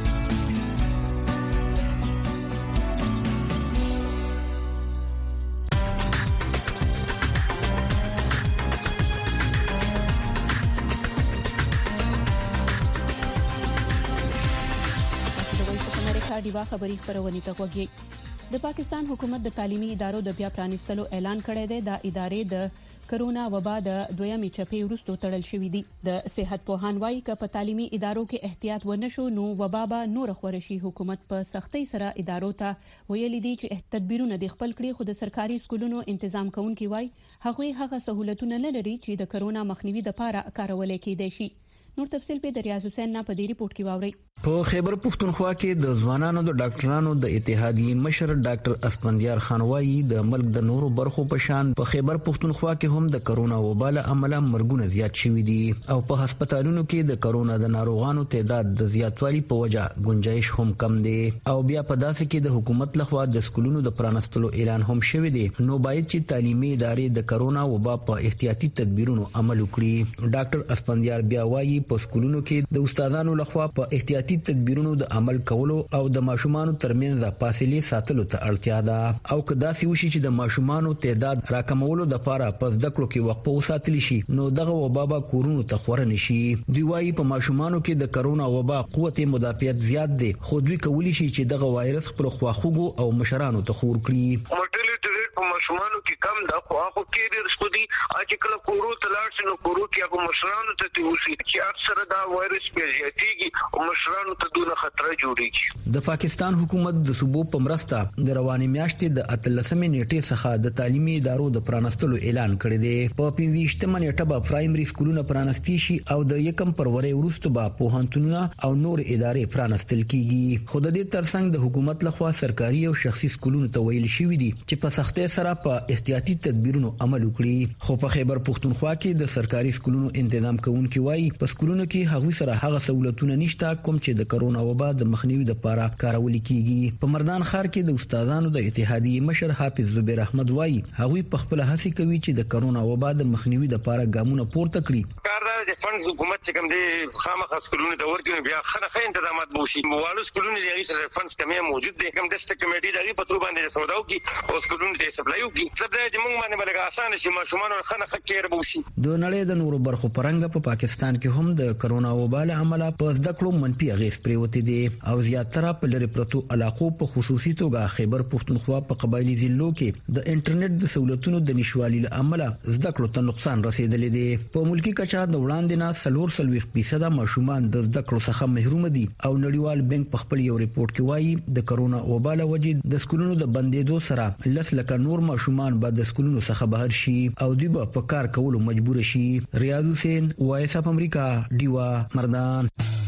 دیوا خبری خبرونه ته وګورئ. د پاکستان حکومت د تعلیمي ادارو د بیا پرانستلو اعلان کړی دی. د ادارې د کرونا وبا د دویمې چپې وروسته تړل شوې دي. د صحت پوهان وايي چې په تعلیمي ادارو کې احتیاط ونشو نو وبا به نور خورشي. حکومت په سختۍ سره ادارو ته ویلي دي چې تدبیرونه د خپل کړي. خو د سرکاري سکولونو تنظیم کوونکي وايي هغه سہولتونه نه لري چې د کرونا مخنیوي لپاره کارول کېدای شي. نور تفصیل په ریاض حسین نه په دې ریپورت کې واوري. په خیبر پختونخوا کې د ځوانانو د ډاکټرانو د اتحادیې مشر ډاکټر اسپندیار خان وايي د ملک د نورو برخو په شان په خیبر پختونخوا کې هم د کرونا وبا له امله مرګونه زیات شوي دي او په هسپتالونو کې د کرونا د ناروغانو تعداد د زیاتوالي په وجه گنجائش هم کم دي او بیا په داسې کې د حکومت لخوا د سکولونو د پرانستلو اعلان هم شوی دی. نو باید چې تعلیمي ادارې د کرونا وبا په احتیاطي تدبیرونو عمل وکړي. ډاکټر اسپندیار بیا وايي په سکولونو کې د استادانو لخوا په احتیاطي تدبیرونو د عمل کولو او د ماشومانو ترمنځ د فاصلې ساتلو ته اړتیا ده او کدا سی وشي چې د ماشومانو تعداد راکمولو د لپاره پس د کلو کې وقفه وساتل شي نو دغه وبا به کورونو ته خور نشي. دی وايي په ماشومانو کې د کرونا وبا قوت مدافعت زیات دي خو دوی کولی شي چې دغه وایرس خپل خواخوږو او مشرانو ته خور کړي. ماشومانو کې کم دا خو هغه کې ډېر سپدي چې کله کورو ته لاړ شي نو کورو کې هغه مشرانو ته توسی چې اکثره دا وایرس پیژاتيږي او مشرانو ته دونه خطر جوړیږي. د پاکستان حکومت د صوبو په مرسته د رواني میاشتې د 13مې نیټې څخه د تعلیمي ادارو د پرانستلو اعلان کړی دی. په 15مې نیټه به پرایمري سکولونه پرانستی شي او د 1 فروری وروسته به پوهنتونونه او نور ادارې پرانستل کیږي. خو د دې ترڅنګ د حکومت لخوا سرکاري او شخصي سکولونو ته ویل شوی دی چې په سختۍ سره په احتیاطي تدبیرونو عمل وکړي. خو په خیبر پختونخوا کې د سرکاري سکولونو تنظیم کوونکي وایي په سکولونو کې هغوی سره هغه سہولتونه نشته کوم چې د کرونا وبا د مخنیوي لپاره کارول کیږي. په مردان ښار کې د استادانو د اتحادیې مشر حافظ زبیر احمد وایي هغوی په خپل هڅې کوي چې د کرونا وبا د مخنیوي لپاره ګامونه پورته کړي. کاردار د فنډز حکومت چې کوم دی خامخا سکولونو ته ورکړي بیا خنخه تنظیمات بوشي. موالو سکولونو کې سره فنډز کمی موجود دي کوم ډیسټریکټ کمیټي دغه په تور باندې سوداو کې او سکولونو ته سپلای وکړي. سبدا چې موږ باندې بلګه اسانه شي ماشومان خنخه کېر بوشي. د نړۍ د نورو برخو پرنګ په پاکستان کې هم د کرونا وبا له امله په زده کړو منفي اغېز پریوتی دي او زیاتره په لری پرتو علاقو په خصوصي توګه خیبر پختونخوا په قبایلی ضلعو کې د انټرنیټ د سہولتونو د نشوالي له امله زده کړو ته نقصان رسیدلی دی. په ملکی کچا د وړاندې نه 40% ماشومان د زده کړو څخه محروم دي او نړیوال بانک په خپل یو ریپورت کې وایي د کرونا وبا له وجې د سکولونو د بندیدو سره لس لکه نور ماشومان بعد د سکولونو څخه بهر شي او دوی په کار کولو مجبور شي. ریاض حسین وایس اپ امریکا دیوا مردان.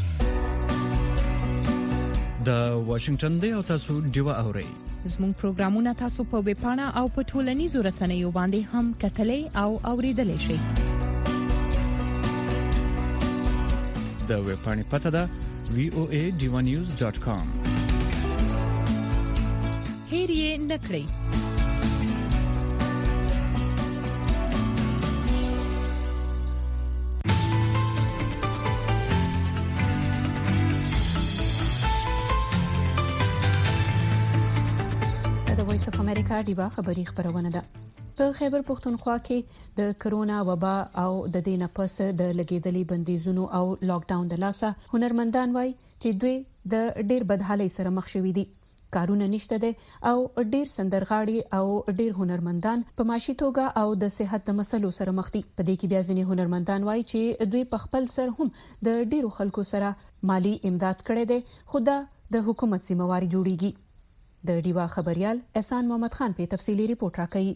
د واشنگټن دی او تاسو دیوا اورئ. زموږ پروګرامونه تاسو په ویب پاڼه او په ټولنیزو رسنیو باندې هم کتلې او اوریدلې شئ. د ویب پاڼې پته ده voadivanews.com. هیر یې نکړئ. وایس اف امریکا دیبا خبری خبرونه ده. په خیبر پختونخوا کې د کرونا وبا او د دې نه پس د لګیدلې بندیزونو او لاک ډاون د لاسه هنرمندان وای چې دوی د ډیر بدحالۍ سره مخ شوي دي. کارونه نشته دي او ډیر سندرغاړي او ډیر هنرمندان په معاشي توګه او د صحت د مسلو سره مخ دي. په دې کې بیا ځینې هنرمندان وای چې دوی په خپل سر هم د ډیرو خلکو سره مالی امداد کړي دي، خو دا د حکومت ذمہواری جوړیږي. د ډیوا خبريال احسان محمد خان په تفصیلی ریپورت راکړي.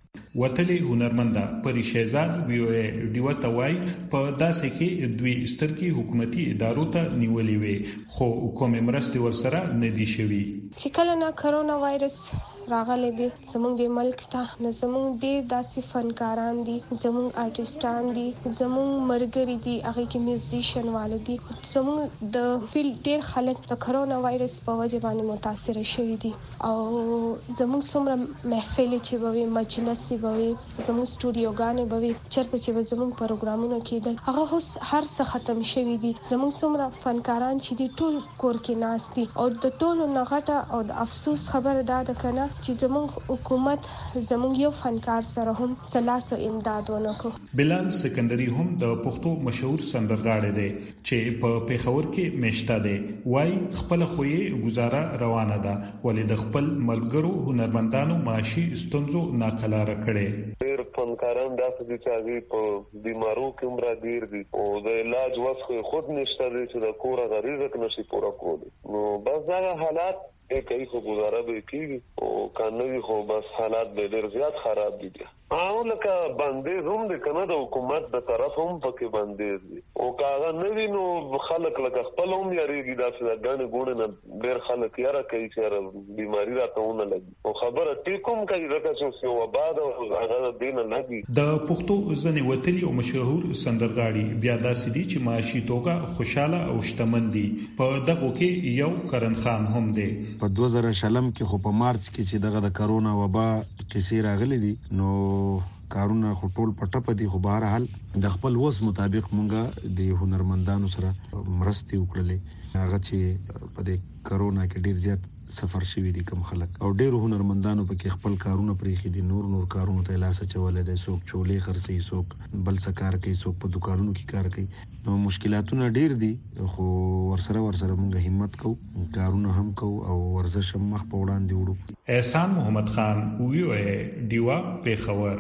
وتلې هنرمنده پری شهزاد ویوې ډیوا توای په داسې کې دوی سترګې حکومتي ادارو ته نیولې وي، خو کوم مرستې ورسره نه دي شوي. چې کله نه کرونا وایرس راغلی دی زموږ د ملک ته، نو زموږ ډېر داسې فنکاران دي، زموږ آرټیسټان دي، زموږ مرګري دي، هغه کې میوزیشن والے دي، زموږ د فیلډ ډېر خلک د کرونا وایرس په وجه باندې متاثر شوي دي. او زموږ څومره محفل چې به مجلس به زموږ سټوډیوګانې به چرته چې به زموږ پروګرامونه کېدل هغه هر څه ختم شوي دي. زموږ څومره فنکاران چې دي ټول کور کې ناست دي او د ټولو نه غټه او د افسوس خبره دا ده کنه چې زموږ حکومت زموږ یو فنکار سره هم سلاسو امداد ونکړو. بلال سکندری هم د پښتو مشهور سندرغاړی دی چې په پیښور کې مشته دی. وای خپل خوې گزاره روانه ده ولې د خپل ملګرو هنرمندانو معاشي ستونزو ناکلاره کړي. ډېر فنکاران داسې دي چې هغه په بیمارو کې عمر ډیر دي او د علاج وسخه خود نشته دي چې د کور غریزه نشي پوره کولی. نو بس دا حالات کوي خو گزاره به کیږي او کانوي خو بس حالات به ډیر زیات خراب دي. او لکه بندیز هم د کنه د حکومت د طرف هم پکې بندیز دي او کاغه نوی نو خلک لکه خپل هم یریږي داسې غاڼه ګوڼه نه ډیر خلک یاره کوي چې بیماری راتهونه لګي او خبره ټیکوم کوي ځکه چې یو بعد هغه دین نه لګي. د پښتو ځنې وتلي او مشهور سندرغاړي بیا داسې دي چې معاشي توګه خوشاله او شتمن دي. په دغه کې یو کرن خان هم دی. په 2000 کې خو په مارچ کې چې دغه د کرونا وبا کیسې راغلي دي نو کارونه خو ټول پټه دي، خو بهر حال د خپل وس مطابق مونږه د هنرمندانو سره مرستې وکړلې. هغه چې په دې کرونا کې ډیر زیات سفر شوی دي کوم خلک او ډیر هنرمندانو په کې خپل کارونه پرېخي دي، نور کارونه ته لاس چولې دي، څوک چولې خرڅي، څوک بل څه کار کوي، څوک په دکانونو کې کار کوي. نو مشکلاتونه ډیر دي خو ورسره مونږ همت کوو، کارونه هم کوو او ورزش هم مخ په وړاندې وړو. احسان محمد خان ویوې ډیوا پیښور.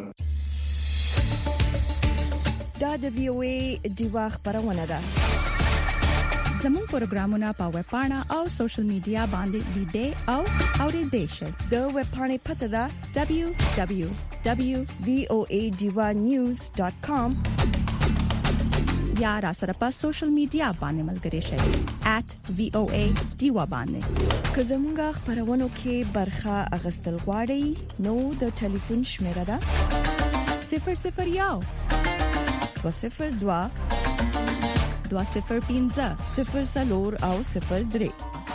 دا د وی او ای ډیوا خبرونه ده. زموږ پروګرامونه په ویب پاڼه او سوشل میډیا باندې لیدئ او اوریدئ شئ. د ویب پاڼې پته ده www.voadivanews.com یا را سره په سوشل میډیا باندې ملګري شئ @voadiva باندې. که زموږ خبرونه کې برخه اغستل غواړئ نو د ټلیفون شمیره ده 001 202 205 00 او 03.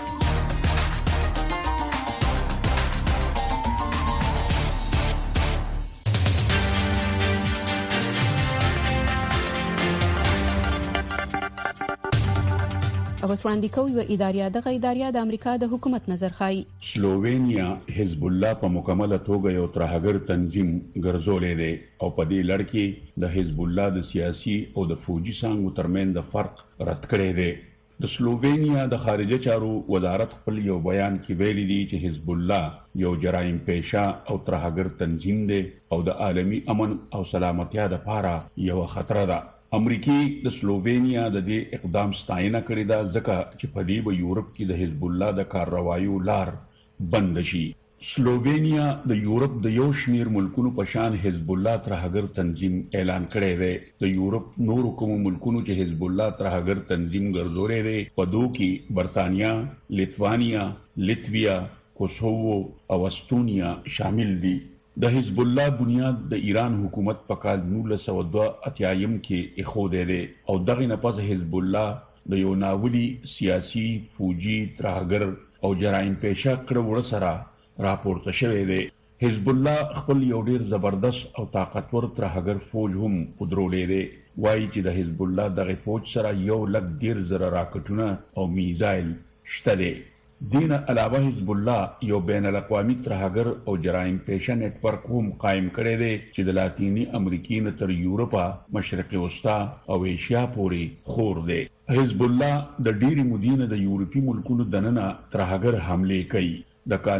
اوس وړاندې کوي یو ادارې د امریکا د حکومت نظر خای. سلووینیا حزب الله په مکمله توګه یو ترهګر تنظیم ګرځولې دی او په دې لړ کې د حزب الله د سیاسي او د فوجي څنګه ترمن د فرق رد کړی دی. د سلووینیا د خارجه چارو وزارت خپل یو بیان کې ویلي دی چې حزب الله یو جرایم پیشه او ترهګر تنظیم دی او د عالمي امن او سلامتیا لپاره یو خطر ده. امریکای د سلووینیا د دې اقدام ستاینه کړې ده ځکه چې په دې یورپ کې د حزب الله د کاروایو لار بند شي. سلووینیا د یورپ د یو شمیر ملکونو په شان حزب الله ترهګر تنظیم اعلان کړی دی. د یورپ نورو کوم ملکونو چې حزب الله ترهګر تنظیم ګرځولې دي په دوه کې برتانیا، لیتوانیا، لیتویا، کوسوو او استونیا شامل دي. د حزب الله بنیاد د ایران حکومت په کال 1982 کې اخوده دی او دغه نه پس حزب الله د یو ناولي سیاسي، فوجي، ترهګر او جرایم پیشه کړو سره راپورته شوی دی. حزب الله خپل یو ډیر زبردست او طاقتور ترهګر فوج هم قدرولې دی. وایي چې د حزب الله دغه فوج سره 1,10,000 راکټونه او میزایل شته دي. دین علاوه حزب الله یو بین الاقوامی ترهګر او جرایم پیشه نتورک هم قائم کړی دی چې د لاتینی امریکا نه تر یورپ، مشرق وسطا او ایشیا پورې خور دی. حزب الله د ډیری مدینه د یورپی ملکونو دننه ترهګر حمله کوي. د کال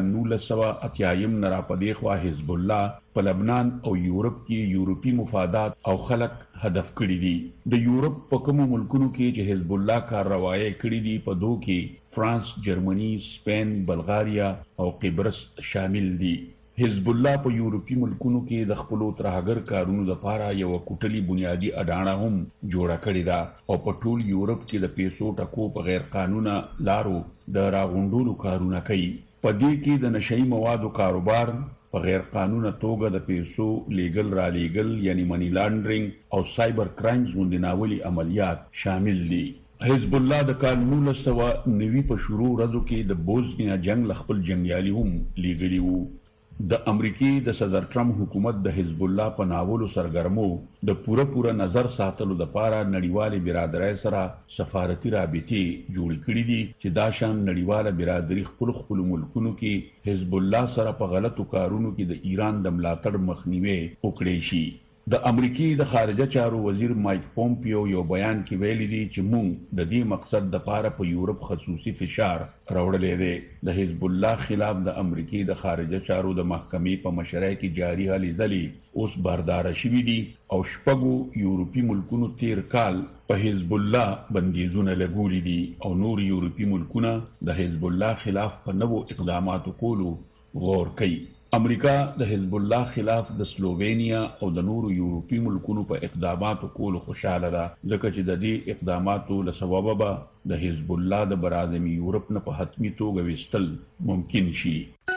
1980 نه راپدې خو حزب الله په لبنان او یورپ کې یورپی مفادات او خلک هدف کړی دي. د یورپ په کوم ملکونو کې چې حزب الله کارروایي کړی دي په دوه کې فرانس، جرمني، سپین، بلغاریا او قبرص شامل دي. حزب الله په یورپی ملکونو کې د خپل ترهګر کارونو لپاره یو کوټلی بنیادی اډانه هم جوړه کړې ده او په ټول یورپ کې د پیسو ټکو په غیر قانوني لارو د راغونډولو کارونه کوي. په دې کې د نشئی موادو کاروبار، په غیر قانوني توګه د پیسو لیګل را لیګل یعنی منی لانډرینګ او سایبر کرایمز غوندناولي عملیات شامل دي. حزب الله د کال 1990 په شروع ورځو کې د بوزنیا جنگ خپل جنگیالي هم لیګلی وو. د امریکای د صدر ټرمپ حکومت د حزب الله په ناولو سرګرمو د پوره نظر ساتلو لپاره نړیوال برادرۍ سره سفارتي رابطې جوړې کړې دي چې دا شان نړیواله برادري خپل ملکونو کې حزب الله سره په غلطو کارونو کې د ایران د ملاتړ مخنیوي وکړي شي. د امریکای د خارجه چارو وزیر مایک پومپیو یو بیان کې ویلي دي چې موږ د دې مقصد لپاره په یورپ خصوصي فشار راوړلې دي. د حزب الله خلاف د امریکای د خارجه چارو د محکمې په مشرۍ کې جاري هلې ځلې اوس بردار شوي دي او شپږو یورپی ملکونو تیر کال په حزب الله بندیزونه لګولي دي او نور یورپی ملکونه د حزب الله خلاف په نوو اقداماتو کولو غور کوي. امریکا د حزب الله خلاف د سلووینیا او د نورو یورپی ملکونو په اقداماتو کولو خوشاله ده ځکه چې د دې اقداماتو له سببه به د حزب الله د برازمي یورپ نه په حتمی توګه وستل ممکن شي.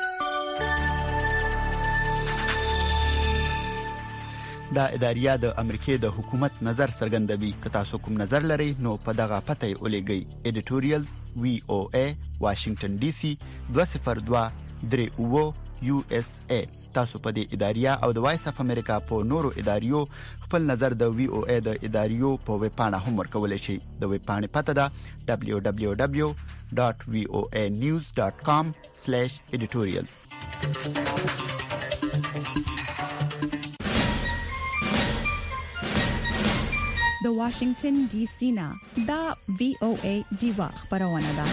دا اداریه د امریکای د حکومت نظر څرګندوي. که تاسو کوم نظر لرئ نو په دغه پته ولېږئ. ایډیټوریال VOA واشنگټن ډي سي 202 USA. تاسو په دې اداریه او د وایس اف امریکا په نورو اداریو خپل نظر د VOA د اداریو په ویب پاڼه هم ورکولای شئ. د ویب پاڼې پته ده www.voanews.com/editorials. د واشنگټن ډي سي نه دا VOA دیوا خبرونه ده.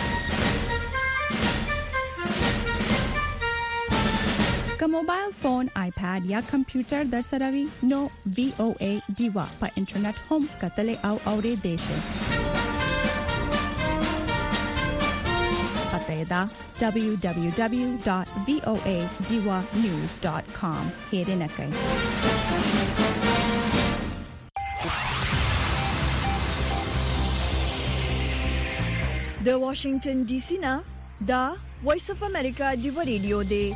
که موبایل فون، آیپاد یا کمپیوټر در سره وي نو VOA دیوا په انټرنیټ هم کتلې او اورېدې شئ. پته دا www.voadiwanews.com هېر نه کړئ. د واشنگټن ډي سي نه دا وایس اف امریکا دیوا ریډیو دی.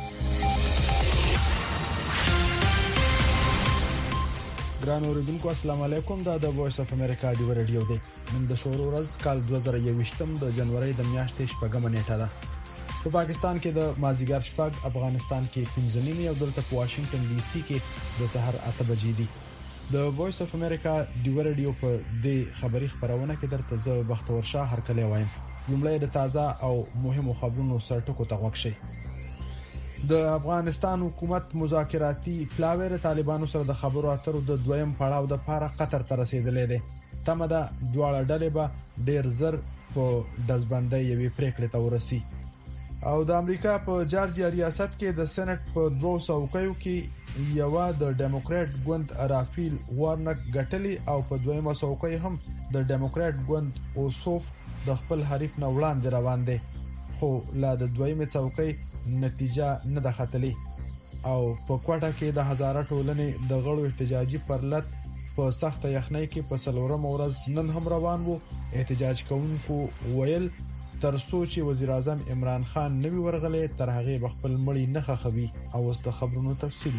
ګران اوریدونکو السلام علیکم. دا د وایس اف امریکا دی رادیو دی. نن د شروع ورځ کال 2021 د جنوري د میاشتې شپږمه نیټه ده. په پاکستان کې د مازیګر شپږ، افغانستان کې 15 او دلته په واشنگټن ډي سي کې د سحر 8 بجې دي. د وایس اف امریکا دی رادیو په دې خبري خبرونه کې درته زه بختور شاه هر کله وایم. لومړی د تازه او مهمو خبرونو سرټکو ته وښه. د افغانستان حکومت مذاکراتي پلاوی طالبانو سره د خبرو اترو د دویم پړاو د لپاره قطر ته رسیدلې ده. تمه ده دواړه ډلې به ډیر زر په دزبندۍ یوې پریکړې ته ورسي. او د امریکا په جارجیا ریاست کې د سېنات په 2 څوکیو کې یو د ډیموکرات ګوند رافیل وارنک ګټلي او په دویمه څوکۍ هم د ډیموکرات ګوند اوسوف د خپل حریف نه وړاندې روان دي. خو لا د دویمه څوکۍ نتیجه نه ده ختلې او په کوټه کې د هزاره ټولنې د غړو احتجاجي پرلط په سخت یخنۍ کې په سلورم ورځ نن هم روان وو. احتجاج کوونکو ویل تر سوچ وزیر اعظم عمران خان نوی ورغلې تر هغه بخپل مړی نه خخوي. او واست خبرونو تفصیل.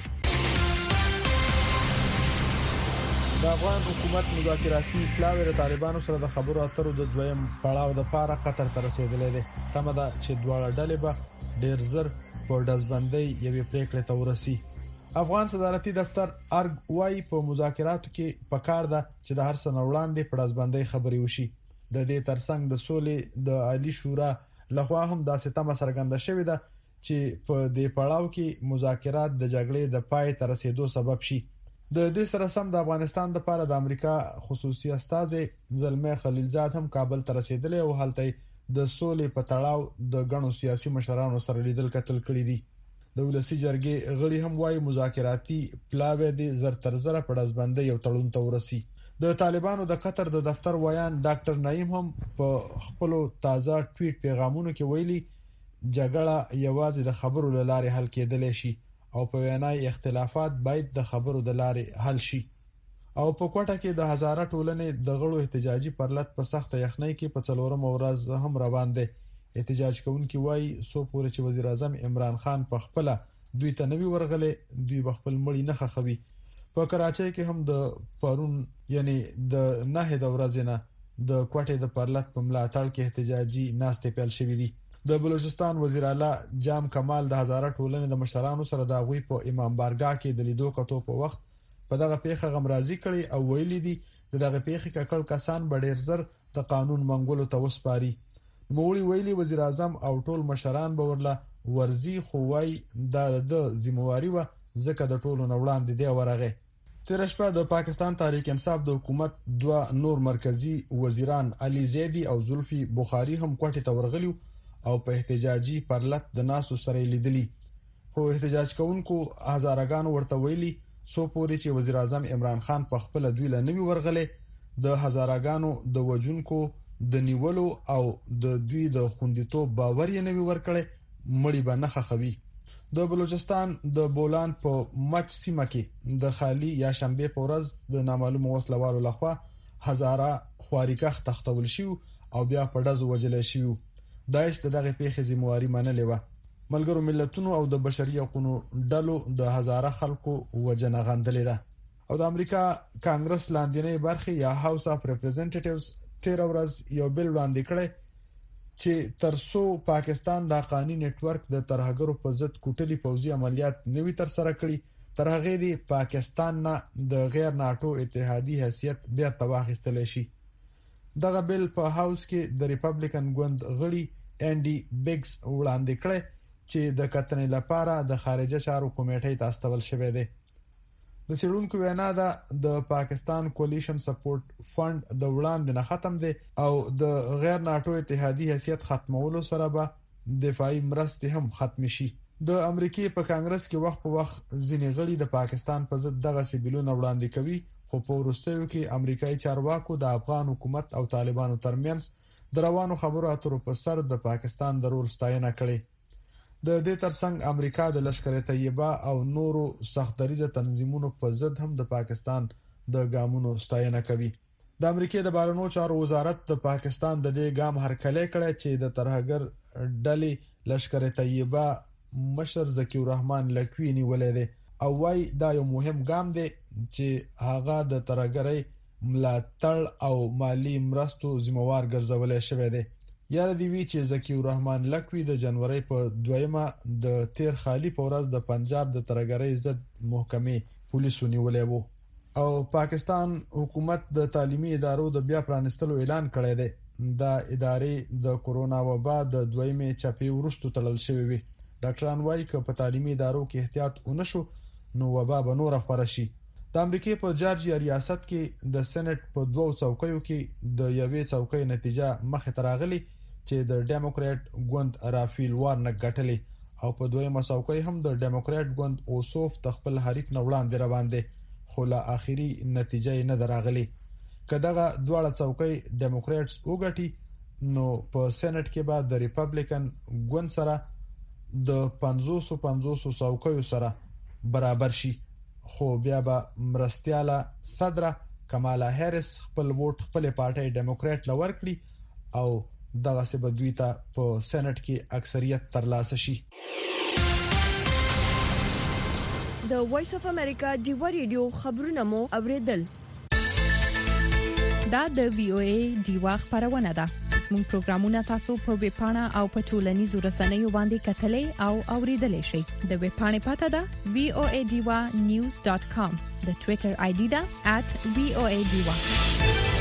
د افغان حکومت مذاکراتي پلاوی د طالبانو سره د خبرو اترو د دویم پړاو د لپاره قطر ته رسیدلې ده. تمه ده چې دواړه ډلې به ډیر زر په دزبندۍ یوې پریکړې ته ورسی. افغان صدارتي دفتر ارګ وايي په مذاکراتو کې پکار ده چې د هر څه نه وړاندې په دزبندۍ خبرې وشي. د دې ترڅنګ د سولې د عالی شورا لخوا هم داسې تمه څرګنده شوې ده چې په دې پړاو کې مذاکرات د جګړې د پای ته رسیدو سبب شي. د دې سره سم د افغانستان لپاره د امریکا خصوصي استازي زلمه خلیلزاد هم کابل ته رسیدلی او هلته د سولې په تړاو د غنو سیاسي مشرانو سره لیدل کتل کړی دي. د ولسی جرګې غړي هم وايي مذاکراتي پلاوی دي زر تر زر په دزبندۍ یو تړون ته ورسی. د طالبانو د قطر د دفتر ویان ډاکټر نعیم هم په خپل تازه ټویټ پیغامونو کې ویلي جګړه یوازې د خبرو لاره حل کېدلی شي او په وینای اختلافات باید د خبرو د لارې حل شي. او په کوټه کې د هزاره ټولنې د غړو احتجاجي پرلط په سخت یخنۍ کې په څلورم ورځ هم روان دي. احتجاج کوونکي وایي سو پورې چې وزیر اعظم عمران خان په خپل دوی ته نوی ورغله دوی بخپل مړی نه خخوي. په کراچۍ کې هم د پرون یعنی د نه د ورځې نه د کوټې د پرلط په ملاتړ کې احتجاجي ناستې پیل شوې دي. د بلوچستان وزیر اعلی جام کمال د هزاره ټولنې د مشرانو سره د غوي په امام بارګاه کې د لیدو کتو په وخت په دغه پیښه غمرازي کړي او ویلي دي دغه پیښه ککړ کسان ډېر زر د قانون منګولو ته وسپاري. موړي ویلي وزیر اعظم او ټول مشران به ورله ورزي خوای د ذمہواری و ځکه د ټولو نوړاندې دی ورغه. تیر شپه د پاکستان تحریک انصاف د حکومت دوه نور مرکزی وزیران علي زیدی او زلفي بخاری هم کوټه ته ورغلیو او په احتجاجي پرلط د ناسو سره لیدلی. خو احتجاج کوونکو هزارګانو ورته ویلي سو پورې چې وزیر اعظم عمران خان په خپل دوی لنوي ورغله د هزارګانو د وجونکو د نیولو او د دوی د خوندیتوب باور یې نوي ورکړي مړی به نه خخوي. د بلوچستان د بولان په مچ سیمه کې د خالی یا شنبه په ورځ د نامعلوم وسلوالو لخوا هزاره خواریکخ تختول شو او بیا په دزو وجل شو. داعش دغه پیښې ذمہواری منلې و. ملګرو ملتونو او د بشري حقوقو ډلو د هزاره خلکو وجنه غندلې ده. او د امریکا کانګرس لاندینۍ برخه یا هاوس اف ریپرزنټیټیوز 13 ورځ یو بل وړاندې کړي چې ترسو پاکستان د قانوني نتورک د ترهګرو په ضد کوټلي پوځي عملیات نوي تر سره کړي تر هغه دی پاکستان نه د غیر ناتو اتحادیې حیثیت بیا تواخستل شي. دغه بل په هاوس کې د ریپبلیکن ګوند غړي انډي بیگز وړاندې کړي چې د کتنې لپاره د خارجه چارو کمیټې ته استول شوې ده. د سیرونکو وینا ده د پاکستان کولیشن سپورټ فند د وړاندې نه ختم دي او د غیر ناتو اتحادیې حیثیت ختمولو سره به دفاعي مرستې هم ختم شي. د امریکای په کانګرس کې وخت په وخت ځینې غړي د پاکستان په ضد دغه سیبیلونه وړاندې کوي خو په وروستیو کې امریکایي چارواکو د افغان حکومت او طالبانو ترمنځ د روانو خبرو اترو په سر د پاکستان د رول ستاینه کړې. د دې ترڅنګ امریکا د لشکره طیبه او نورو سختدریزه تنظیمونو په ضد هم د پاکستان د ګامونو ستاینه کوي. د امریکای د بهرنیو چارو وزارت د پاکستان د دې ګام هرکلی کړی چې د ترهګر ډلې لشکره طیبه مشر ذکی الرحمن لکوی نیولې ده او وايي دا یو مهم ګام دی چې هغه د ترهګرۍ ملاتړ او مالی مرستو ذمہوار ګرځولای شوی دی. یاره دی وی چې ذکی الرحمن لکوی د جنوري په 2مه د تیر خالی په ورځ د پنجاب د ترهګرۍ ضد محکمې پولیسو نیولې وو او پاکستان حکومت د تعلیمي ادارو د بیا پرانستلو اعلان کړی دی. د ادارې د کورونا وبا د 2مه چاپی ورستو تړل شوی وي. ډاکټران وايي چې په تعلیمي ادارو کې احتیاط ونشو نو وبا به نور خپره شي. د امریکای په جارجیا ریاست کې د سېنات په 2 څوکیو کې د یوې څوکۍ نتیجه مخه تراغلي چې د ډیموکرات ګوند رافیل وارنک ګټلې او په 2مه څوکۍ هم د ډیموکرات ګوند اوسوف تخپل حریف نه وړاندې روان دي خو لا اخیری نتیجه نه دراغلي. کداغه دواړه څوکۍ ډیموکراتس وګټي نو په سېنات کې به د ریپبلیکن ګوند سره د 550 څوکیو سره برابر شي خو بیا به مرستياله صدر کمالا هریس خپل ووټ خپل پارټي ډیموکرات لور کړی او دغه څه به دوی ته په سېنات کې اکثریت ترلاسه شي. د وایس اف امریکا دی ریډیو خبرونه مو اوریدل. دا د VOA ډیوا خبرونه ده. زموږ پروګرامونه تاسو په ویب پاڼه او په ټولنیزو رسنیو باندې کتلې او اوریدلې شئ. د ویب پاڼې پته ده voadiwa.news.com. د ټوئیټر آی ډي ده @voadiwa.